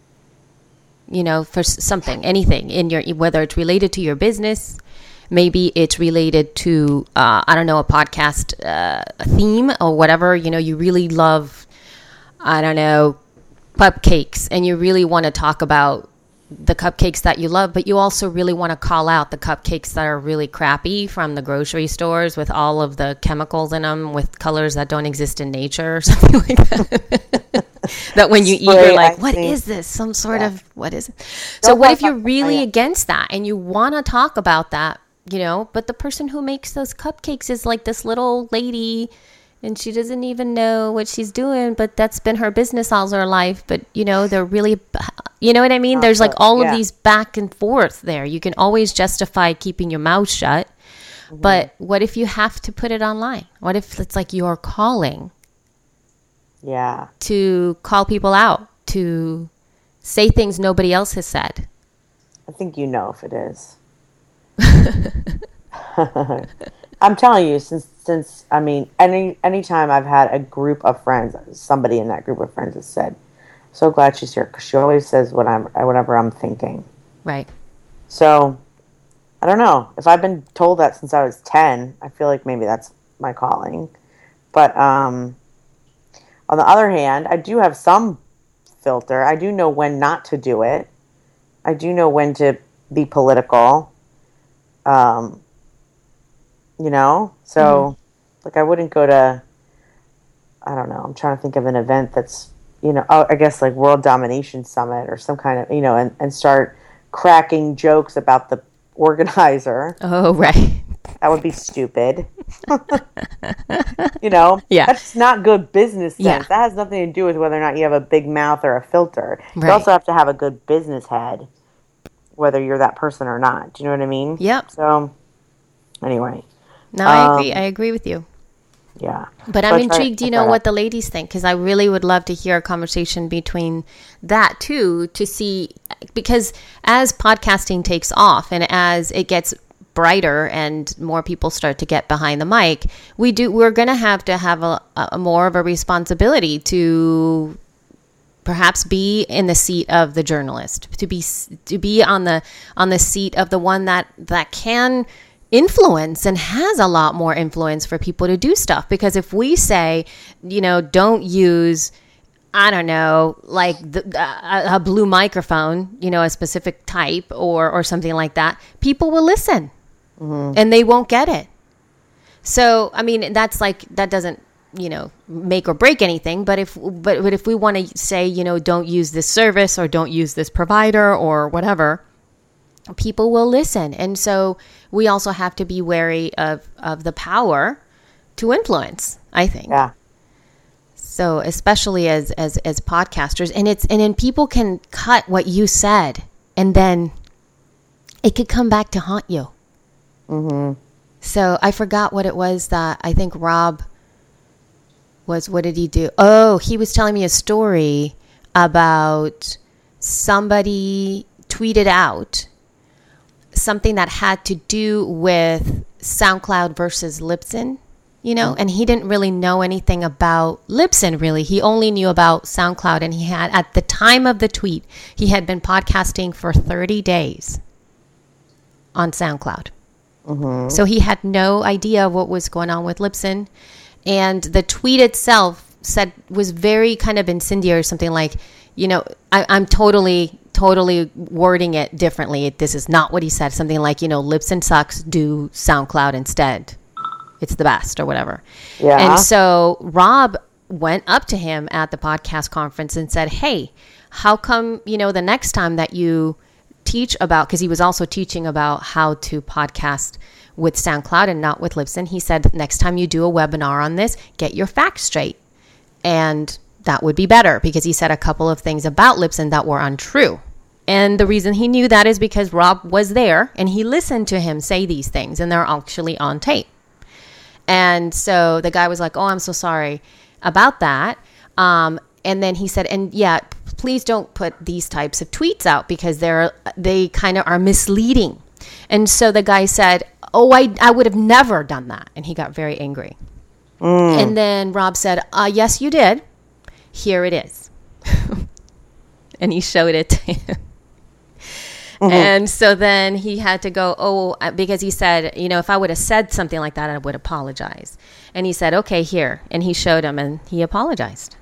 you know, for something, anything in your, whether it's related to your business, maybe it's related to, uh, I don't know, a podcast uh, a theme or whatever, you know, you really love, I don't know, cupcakes and you really want to talk about the cupcakes that you love, but you also really want to call out the cupcakes that are really crappy from the grocery stores with all of the chemicals in them with colors that don't exist in nature or something like that. That when you eat, you're like, what is this? Some sort yeah. of, what is it? So what if you're really against that and you want to talk about that, you know, but the person who makes those cupcakes is like this little lady and she doesn't even know what she's doing, but that's been her business all her life. But, you know, they're really, you know what I mean? Oh, There's like all yeah. of these back and forth there. You can always justify keeping your mouth shut. Mm-hmm. But what if you have to put it online? What if it's like your calling? Yeah. To call people out, to say things nobody else has said. I think you know if it is. I'm telling you, since since I mean, any anytime I've had a group of friends, somebody in that group of friends has said, "So glad she's here," because she always says what I'm, whatever I'm thinking. Right. So, I don't know if I've been told that since I was ten. I feel like maybe that's my calling. But um, on the other hand, I do have some filter. I do know when not to do it. I do know when to be political. Um. You know, so mm-hmm. like I wouldn't go to, I don't know, I'm trying to think of an event that's, you know, oh, I guess like World Domination Summit or some kind of, you know, and, and start cracking jokes about the organizer. Oh, right. That would be stupid. You know, yeah. That's not good business sense. Yeah. That has nothing to do with whether or not you have a big mouth or a filter. Right. You also have to have a good business head, whether you're that person or not. Do you know what I mean? Yep. So anyway. No, I agree. Um, I agree with you. Yeah. But I'm intrigued, you know, what the ladies think, because I really would love to hear a conversation between that, too, to see, because as podcasting takes off and as it gets brighter and more people start to get behind the mic, we do, we're going to have to have a, a more of a responsibility to perhaps be in the seat of the journalist, to be, to be on the, on the seat of the one that, that can influence and has a lot more influence for people to do stuff. Because if we say, you know, don't use I don't know, like the, a, a blue microphone, you know, a specific type or, or something like that, people will listen mm-hmm. and they won't get it. So, I mean, that's like, that doesn't, you know, make or break anything. But if, but, but if we want to say, you know, don't use this service or don't use this provider or whatever, people will listen. And so we also have to be wary of, of the power to influence, I think. Yeah. So especially as, as, as podcasters, and it's, and then people can cut what you said and then it could come back to haunt you. Mm-hmm. So I forgot what it was that I think Rob was, what did he do? Oh, he was telling me a story about somebody tweeted out something that had to do with SoundCloud versus Libsyn. You know, and he didn't really know anything about Libsyn, really. He only knew about SoundCloud, and he had, at the time of the tweet, he had been podcasting for thirty days on SoundCloud. Mm-hmm. So he had no idea what was going on with Libsyn. And the tweet itself said, was very kind of incendiary, something like, you know, I, I'm totally, totally wording it differently. This is not what he said. Something like, you know, Libsyn sucks, do SoundCloud instead. It's the best or whatever. Yeah. And so Rob went up to him at the podcast conference and said, hey, how come, you know, the next time that you teach about, because he was also teaching about how to podcast with SoundCloud and not with Libsyn. He said, next time you do a webinar on this, get your facts straight. And that would be better, because he said a couple of things about Libsyn that were untrue. And the reason he knew that is because Rob was there and he listened to him say these things, and they're actually on tape. And so the guy was like, oh, I'm so sorry about that. Um, and then he said, and yeah, please don't put these types of tweets out because they're, they kind of are misleading. And so the guy said, oh, I, I would have never done that. And he got very angry. Mm. And then Rob said, uh, yes, you did. Here it is. And he showed it to him. Mm-hmm. And so then he had to go, oh, because he said, you know, if I would have said something like that, I would apologize. And he said, okay, here. And he showed him and he apologized.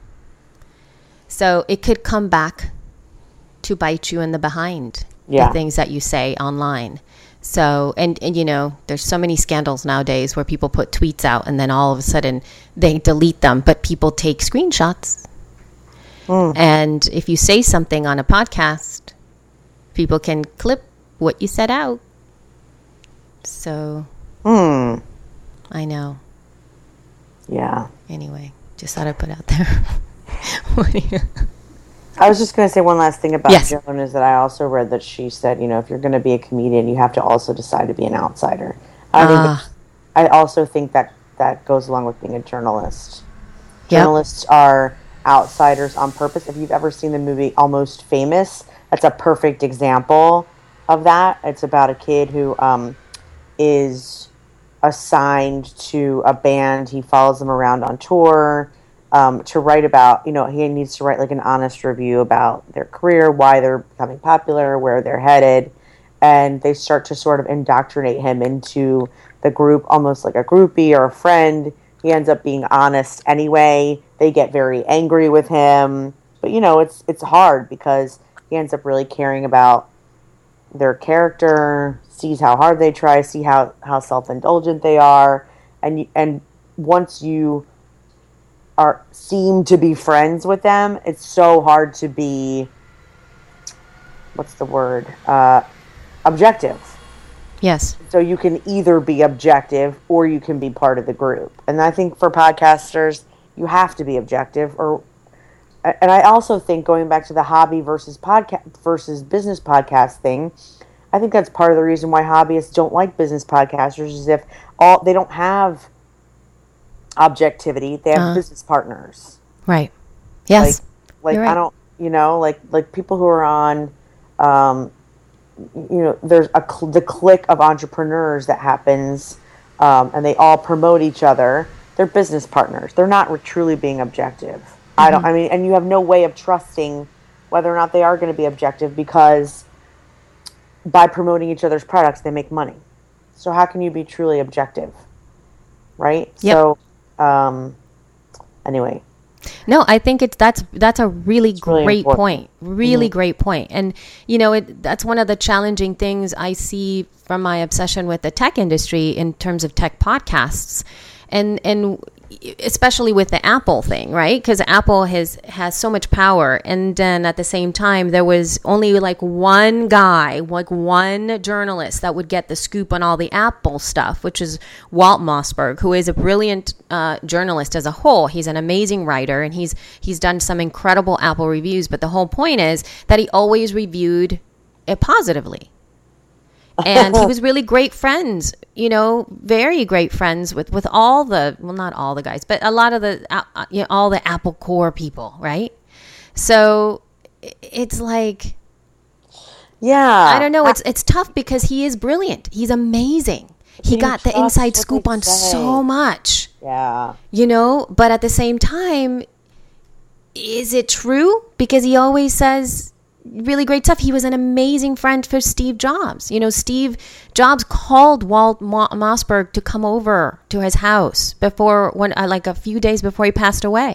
So it could come back to bite you in the behind, yeah. the things that you say online. So, and, and, you know, there's so many scandals nowadays where people put tweets out and then all of a sudden they delete them, but people take screenshots. Mm. And if you say something on a podcast, people can clip what you said out. So, hmm. I know. Yeah. Anyway, just thought I'd put out there. What do you... I was just going to say one last thing about yes. Joan is that I also read that she said, you know, if you're going to be a comedian, you have to also decide to be an outsider. I, uh, think I also think that that goes along with being a journalist. Yep. Journalists are outsiders on purpose. If you've ever seen the movie Almost Famous, that's a perfect example of that. It's about a kid who um, is assigned to a band. He follows them around on tour um, to write about, you know, he needs to write like an honest review about their career, why they're becoming popular, where they're headed. And they start to sort of indoctrinate him into the group, almost like a groupie or a friend. He ends up being honest anyway. They get very angry with him. But, you know, it's it's hard because he ends up really caring about their character, sees how hard they try, see how, how self-indulgent they are. And and once you are seem to be friends with them, it's so hard to be, what's the word, uh, objective. Yes. So you can either be objective or you can be part of the group. And I think for podcasters, you have to be objective. Or, and I also think going back to the hobby versus podcast versus business podcast thing, I think that's part of the reason why hobbyists don't like business podcasters is if all they don't have objectivity, they have uh, business partners. Right. Yes. Like, like right. I don't, you know, like like people who are on. Um, you know, there's a cl- the clique of entrepreneurs that happens, um, and they all promote each other. They're business partners. They're not re- truly being objective. Mm-hmm. I don't. I mean, and you have no way of trusting whether or not they are going to be objective because by promoting each other's products, they make money. So how can you be truly objective, right? Yep. So, um, anyway, No, I think it's that's that's a really It's really great important. point. Really great point. And you know, it that's one of the challenging things I see from my obsession with the tech industry in terms of tech podcasts. And and especially with the Apple thing, right? Because Apple has has so much power, and then at the same time, there was only like one guy, like one journalist that would get the scoop on all the Apple stuff, which is Walt Mossberg, who is a brilliant uh, journalist as a whole. He's an amazing writer, and he's he's done some incredible Apple reviews. But the whole point is that he always reviewed it positively. And he was really great friends, you know, very great friends with, with all the, well, not all the guys, but a lot of the, uh, you know, all the Apple core people, right? So it's like, Yeah. I don't know. It's it's tough because he is brilliant. He's amazing. He you got the trust inside what scoop they on say? so much, Yeah. you know, but at the same time, is it true? Because he always says really great stuff. He was an amazing friend for Steve Jobs. You know, Steve Jobs called Walt Mo- Mossberg to come over to his house before, when uh, like a few days before he passed away,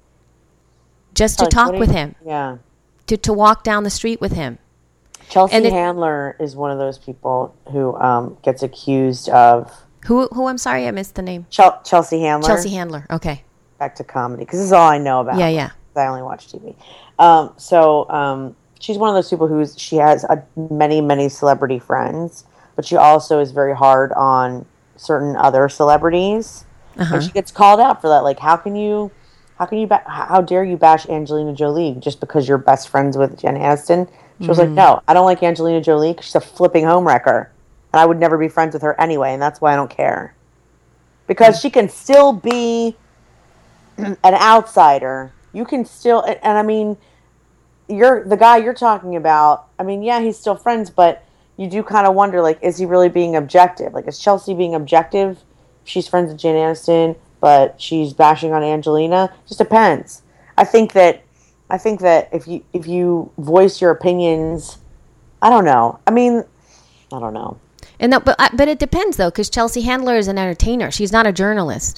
just to Like, talk what do with you- him, Yeah. to, to walk down the street with him. Chelsea And it- Handler is one of those people who um, gets accused of Who, who, I'm sorry, I missed the name. Chel- Chelsea Handler. Chelsea Handler. Okay. Back to comedy, because this is all I know about. Yeah, yeah. I only watch T V. Um, so um, she's one of those people who's she has a, many, many celebrity friends, but she also is very hard on certain other celebrities, Uh-huh. and she gets called out for that. Like, how can you, how can you, ba- how dare you bash Angelina Jolie just because you're best friends with Jen Aniston? She was like, no, I don't like Angelina Jolie because she's a flipping homewrecker, and I would never be friends with her anyway, and that's why I don't care. Because she can still be an outsider. You can still, and, and I mean, you're the guy you're talking about. I mean, yeah, he's still friends, but you do kind of wonder, like, is he really being objective? Like, is Chelsea being objective? She's friends with Jen Aniston, but she's bashing on Angelina. Just depends. I think that, I think that if you if you voice your opinions, I don't know. I mean, I don't know. And no, but, but it depends, though, because Chelsea Handler is an entertainer. She's not a journalist.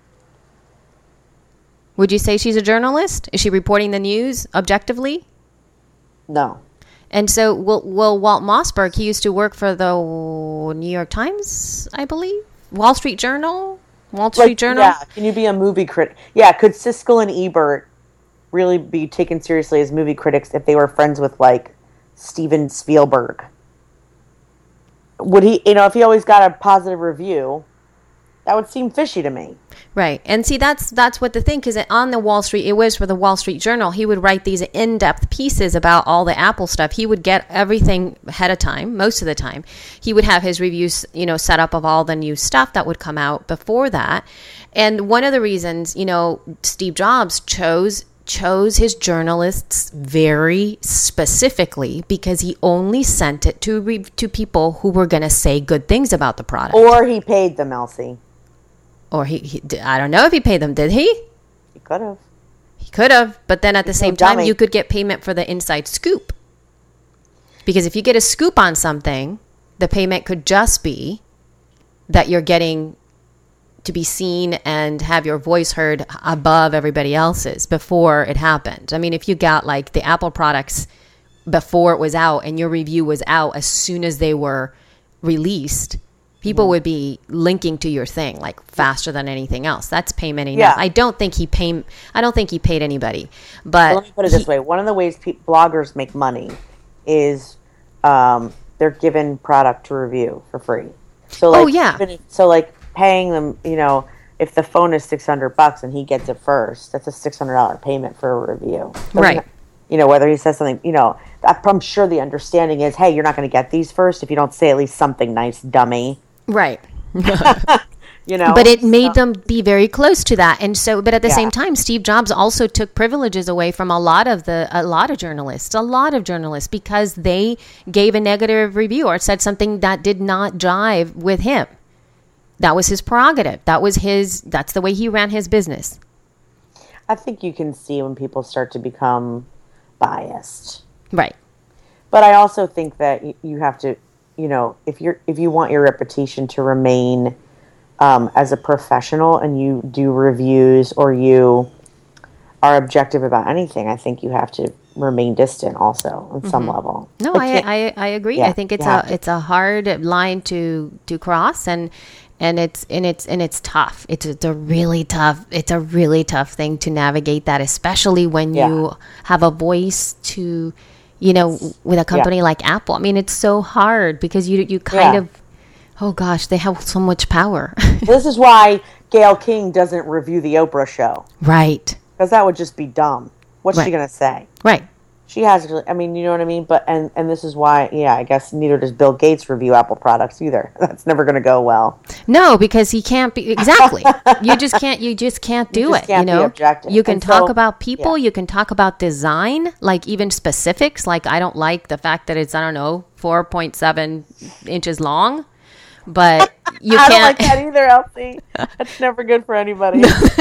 Would you say she's a journalist? Is she reporting the news objectively? No. And so, well, well, Walt Mossberg, he used to work for the New York Times, I believe, Wall Street Journal, Wall Street Like, Journal. Yeah. Can you be a movie critic? Yeah. Could Siskel and Ebert really be taken seriously as movie critics if they were friends with, like, Steven Spielberg? Would he, you know, if he always got a positive review, that would seem fishy to me. Right. And see, that's that's what the thing, because on the Wall Street, it was for the Wall Street Journal, he would write these in-depth pieces about all the Apple stuff. He would get everything ahead of time, most of the time. He would have his reviews, you know, set up of all the new stuff that would come out before that. And one of the reasons, you know, Steve Jobs chose chose his journalists very specifically because he only sent it to re- to people who were going to say good things about the product. Or he paid them, Elsie. Or he, he, I don't know if he paid them. Did he? He could have. He could have, but then at the He's same no time, dummy. you could get payment for the inside scoop. Because if you get a scoop on something, the payment could just be that you're getting to be seen and have your voice heard above everybody else's before it happened. I mean, if you got like the Apple products before it was out and your review was out as soon as they were released, people mm-hmm. would be linking to your thing like faster than anything else. That's payment enough. Yeah. I don't think he paid. I don't think he paid anybody. But Well, let me put it he- this way: one of the ways pe- bloggers make money is um, they're given product to review for free. So, like, Oh, yeah. even if- so like paying them, you know, if the phone is six hundred bucks and he gets it first, that's a six hundred dollar payment for a review. Doesn't Right. it- You know, whether he says something, you know, I'm sure the understanding is, hey, you're not going to get these first if you don't say at least something nice, dummy. right. You know, But it made them be very close to that, and so. But at the Yeah. same time, Steve Jobs also took privileges away from a lot of the a lot of journalists, a lot of journalists, because they gave a negative review or said something that did not jive with him. That was his prerogative. That was his. That's the way he ran his business. I think you can see when people start to become biased. Right. But I also think that y- you have to, you know, if you're if you want your reputation to remain um, as a professional and you do reviews or you are objective about anything, I think you have to remain distant also on some level. No, But I, can't- I I agree. Yeah, I think it's you a have to. it's a hard line to to cross, and and it's and it's and it's tough. It's it's a really tough. It's a really tough thing to navigate that, especially when Yeah. you have a voice to, you know, with a company like Apple. I mean, it's so hard because you you kind Yeah. of, oh gosh, they have so much power. This is why Gayle King doesn't review the Oprah show, Right, because that would just be dumb. What's she Right. going to say? right. She has, I mean, you know what I mean? But, and, and this is why, yeah, I guess neither does Bill Gates review Apple products either. That's never going to go well. No, because he can't be exactly. You just can't. You just can't do just it. can't you be know, objective. you can And talk so- about people. yeah. You can talk about design, like even specifics. Like I don't like the fact that it's I don't know four point seven inches long, but you I can't. don't like that either, Elsie. That's never good for anybody.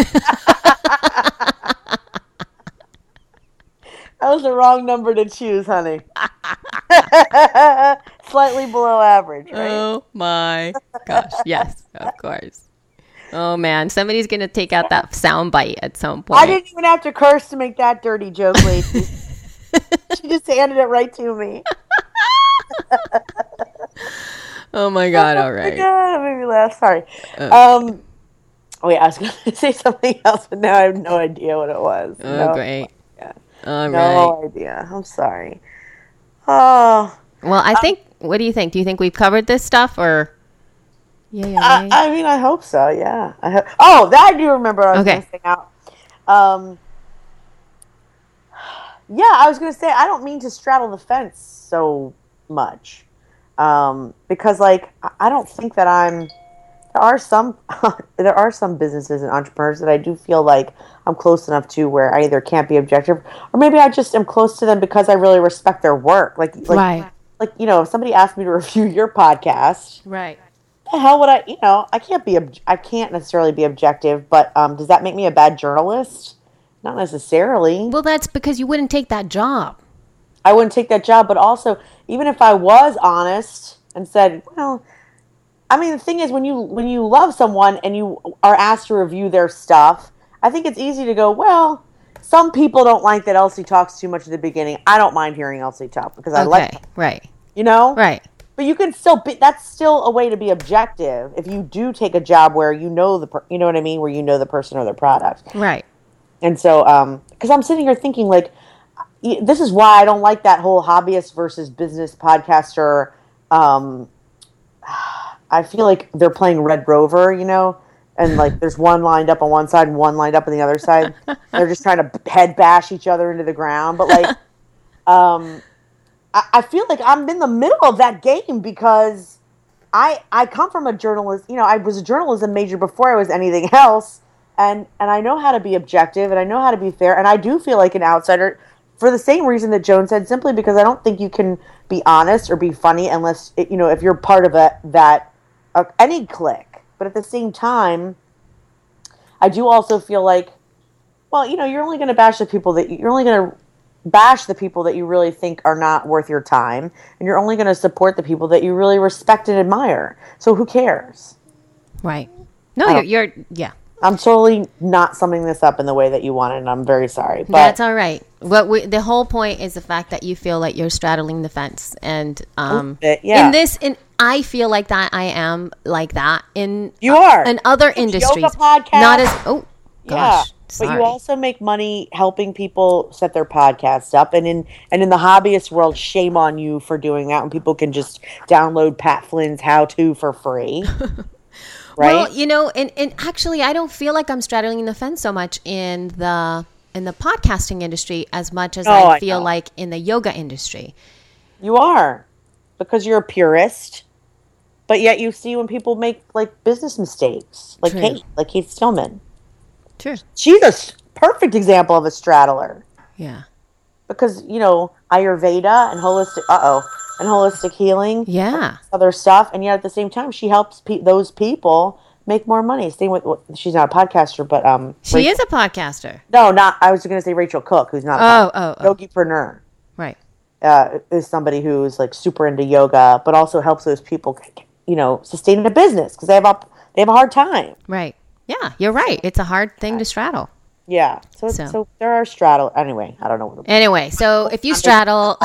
That was the wrong number to choose, honey. Slightly below average, right? Oh my gosh! Yes, of course. Oh man, somebody's gonna take out that sound bite at some point. I didn't even have to curse to make that dirty joke, lady. She just handed it right to me. Oh my god! All Oh my right. God, that made me laugh. Sorry. Um, wait, I was going to say something else, but now I have no idea what it was. Oh no, great. yeah. All right. No idea. I'm sorry. Oh, Well, I think. What do you think? Do you think we've covered this stuff, or? Yeah, yeah. I, I mean, I hope so. Yeah. I ho- oh, that I do remember. I was Okay. going to say out. Um, yeah, I was going to say I don't mean to straddle the fence so much, um, because like I- I don't think that I'm. There are some there are some businesses and entrepreneurs that I do feel like I'm close enough to where I either can't be objective or maybe I just am close to them because I really respect their work. Like like Right. like you know, if somebody asked me to review your podcast, Right. the hell would I? You know, I can't be ob- I can't necessarily be objective, but um, does that make me a bad journalist? Not necessarily. Well, that's because you wouldn't take that job. I wouldn't take that job, but also even if I was honest and said, well, I mean, the thing is, when you when you love someone and you are asked to review their stuff, I think it's easy to go, well, some people don't like that Elsie talks too much at the beginning. I don't mind hearing Elsie talk because I Okay. like, Right. you know, Right. But you can still be. That's still a way to be objective if you do take a job where you know the, per, you know what I mean, where you know the person or their product. Right. And so, um, because I'm sitting here thinking, like, y- this is why I don't like that whole hobbyist versus business podcaster. Um, I feel like they're playing Red Rover, you know, and like there's one lined up on one side and one lined up on the other side. They're just trying to head bash each other into the ground. But like, um, I, I feel like I'm in the middle of that game because I I come from a journalist. You know, I was a journalism major before I was anything else, and and I know how to be objective and I know how to be fair, and I do feel like an outsider for the same reason that Joan said, simply because I don't think you can be honest or be funny unless it, you know if you're part of a that uh, any clique. But at the same time, I do also feel like, well, you know, you're only going to bash the people that you, you're only going to bash the people that you really think are not worth your time, and you're only going to support the people that you really respect and admire. So who cares? Right. No, I you're, don't- you're, yeah. I'm totally not summing this up in the way that you wanted, and I'm very sorry. But That's all right. What we, the whole point is the fact that you feel like you're straddling the fence, and um, bit, yeah. in this, in I feel like that I am like that in You are. in other Yoga industries, podcast. not as oh yeah, gosh, but sorry. you also make money helping people set their podcasts up, and in and in the hobbyist world, shame on you for doing that when people can just download Pat Flynn's How To for free. Right? Well, you know, and, and actually, I don't feel like I'm straddling the fence so much in the in the podcasting industry as much as Oh, I I feel know. like in the yoga industry. You are, because you're a purist, but yet you see when people make like business mistakes, like True. Kate, like Kate Stillman. Sure. She's a s- perfect example of a straddler Yeah. because you know Ayurveda and holistic, uh oh, and holistic healing, Yeah. other stuff, and yet at the same time she helps pe- those people make more money. Same with well, she's not a podcaster, but um, She Rachel- is a podcaster. no, not I was going to say Rachel Cook, who's not a Oh, pod- oh, oh. yogipreneur. Right. Uh, is somebody who's like super into yoga, but also helps those people, you know, sustain a business because they have a they have a hard time. Right. Yeah, you're right. It's a hard thing to straddle. Yeah. So, So. so there are straddle. Anyway, I don't know. What Anyway, so if you straddle.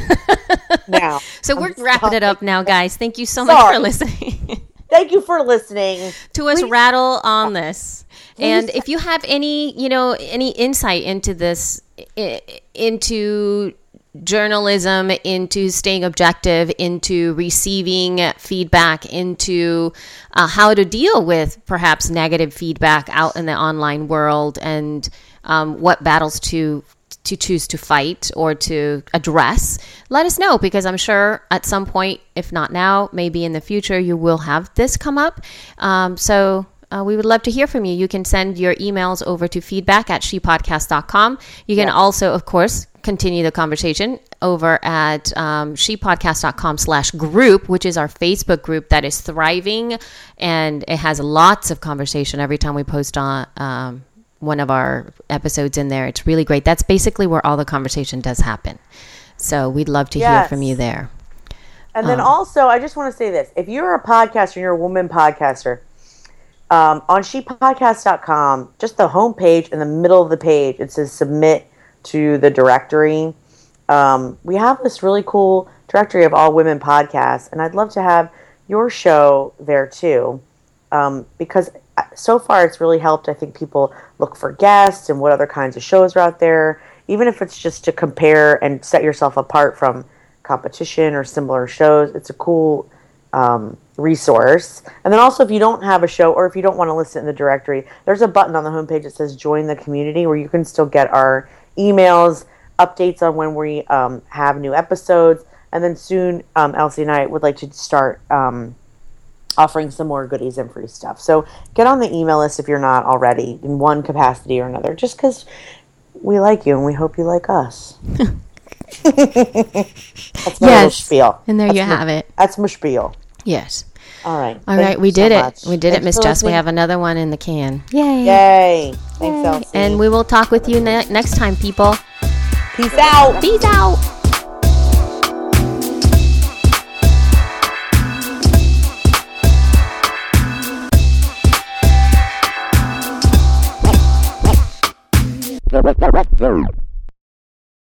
now. So we're I'm wrapping it sorry. up now, guys. Thank you so much Sorry. for listening Thank you for listening. to us Please- rattle on this. And Please- if you have any, you know, any insight into this, i- into journalism, into staying objective, into receiving feedback, into uh, how to deal with perhaps negative feedback out in the online world, and um, what battles to to choose to fight or to address, let us know, because I'm sure at some point, if not now, maybe in the future, you will have this come up. Um, so uh, we would love to hear from you. You can send your emails over to feedback at she podcast dot com. You can Yeah. also, of course, continue the conversation over at um, she podcast dot com slash group, which is our Facebook group that is thriving, and it has lots of conversation every time we post on um, one of our episodes in there. It's really great. That's basically where all the conversation does happen. So we'd love to hear Yes. from you there. And then Um, also, I just want to say this. If you're a podcaster and you're a woman podcaster, um, on she podcast dot com, just the homepage in the middle of the page, it says submit to the directory. Um, we have this really cool directory of all women podcasts, and I'd love to have your show there too, um, because so far it's really helped, I think, people look for guests and what other kinds of shows are out there, even if it's just to compare and set yourself apart from competition or similar shows. It's a cool um, resource. And then also, if you don't have a show, or if you don't want to listen in the directory, there's a button on the homepage that says join the community, where you can still get our emails, updates on when we um, have new episodes. And then soon, um, Elsie and I would like to start um, offering some more goodies and free stuff. So get on the email list if you're not already in one capacity or another, just because we like you and we hope you like us. That's my little Yes. spiel. And there That's you my- have it. That's my spiel. Yes. All right. All Thank right. you We so did it. much. We did it, Thanks Miss for Jess. We listening. have another one in the can. Yay. Yay. Thanks, Elsie. And we will talk with you ne- next time, people. Peace out. Peace out. There.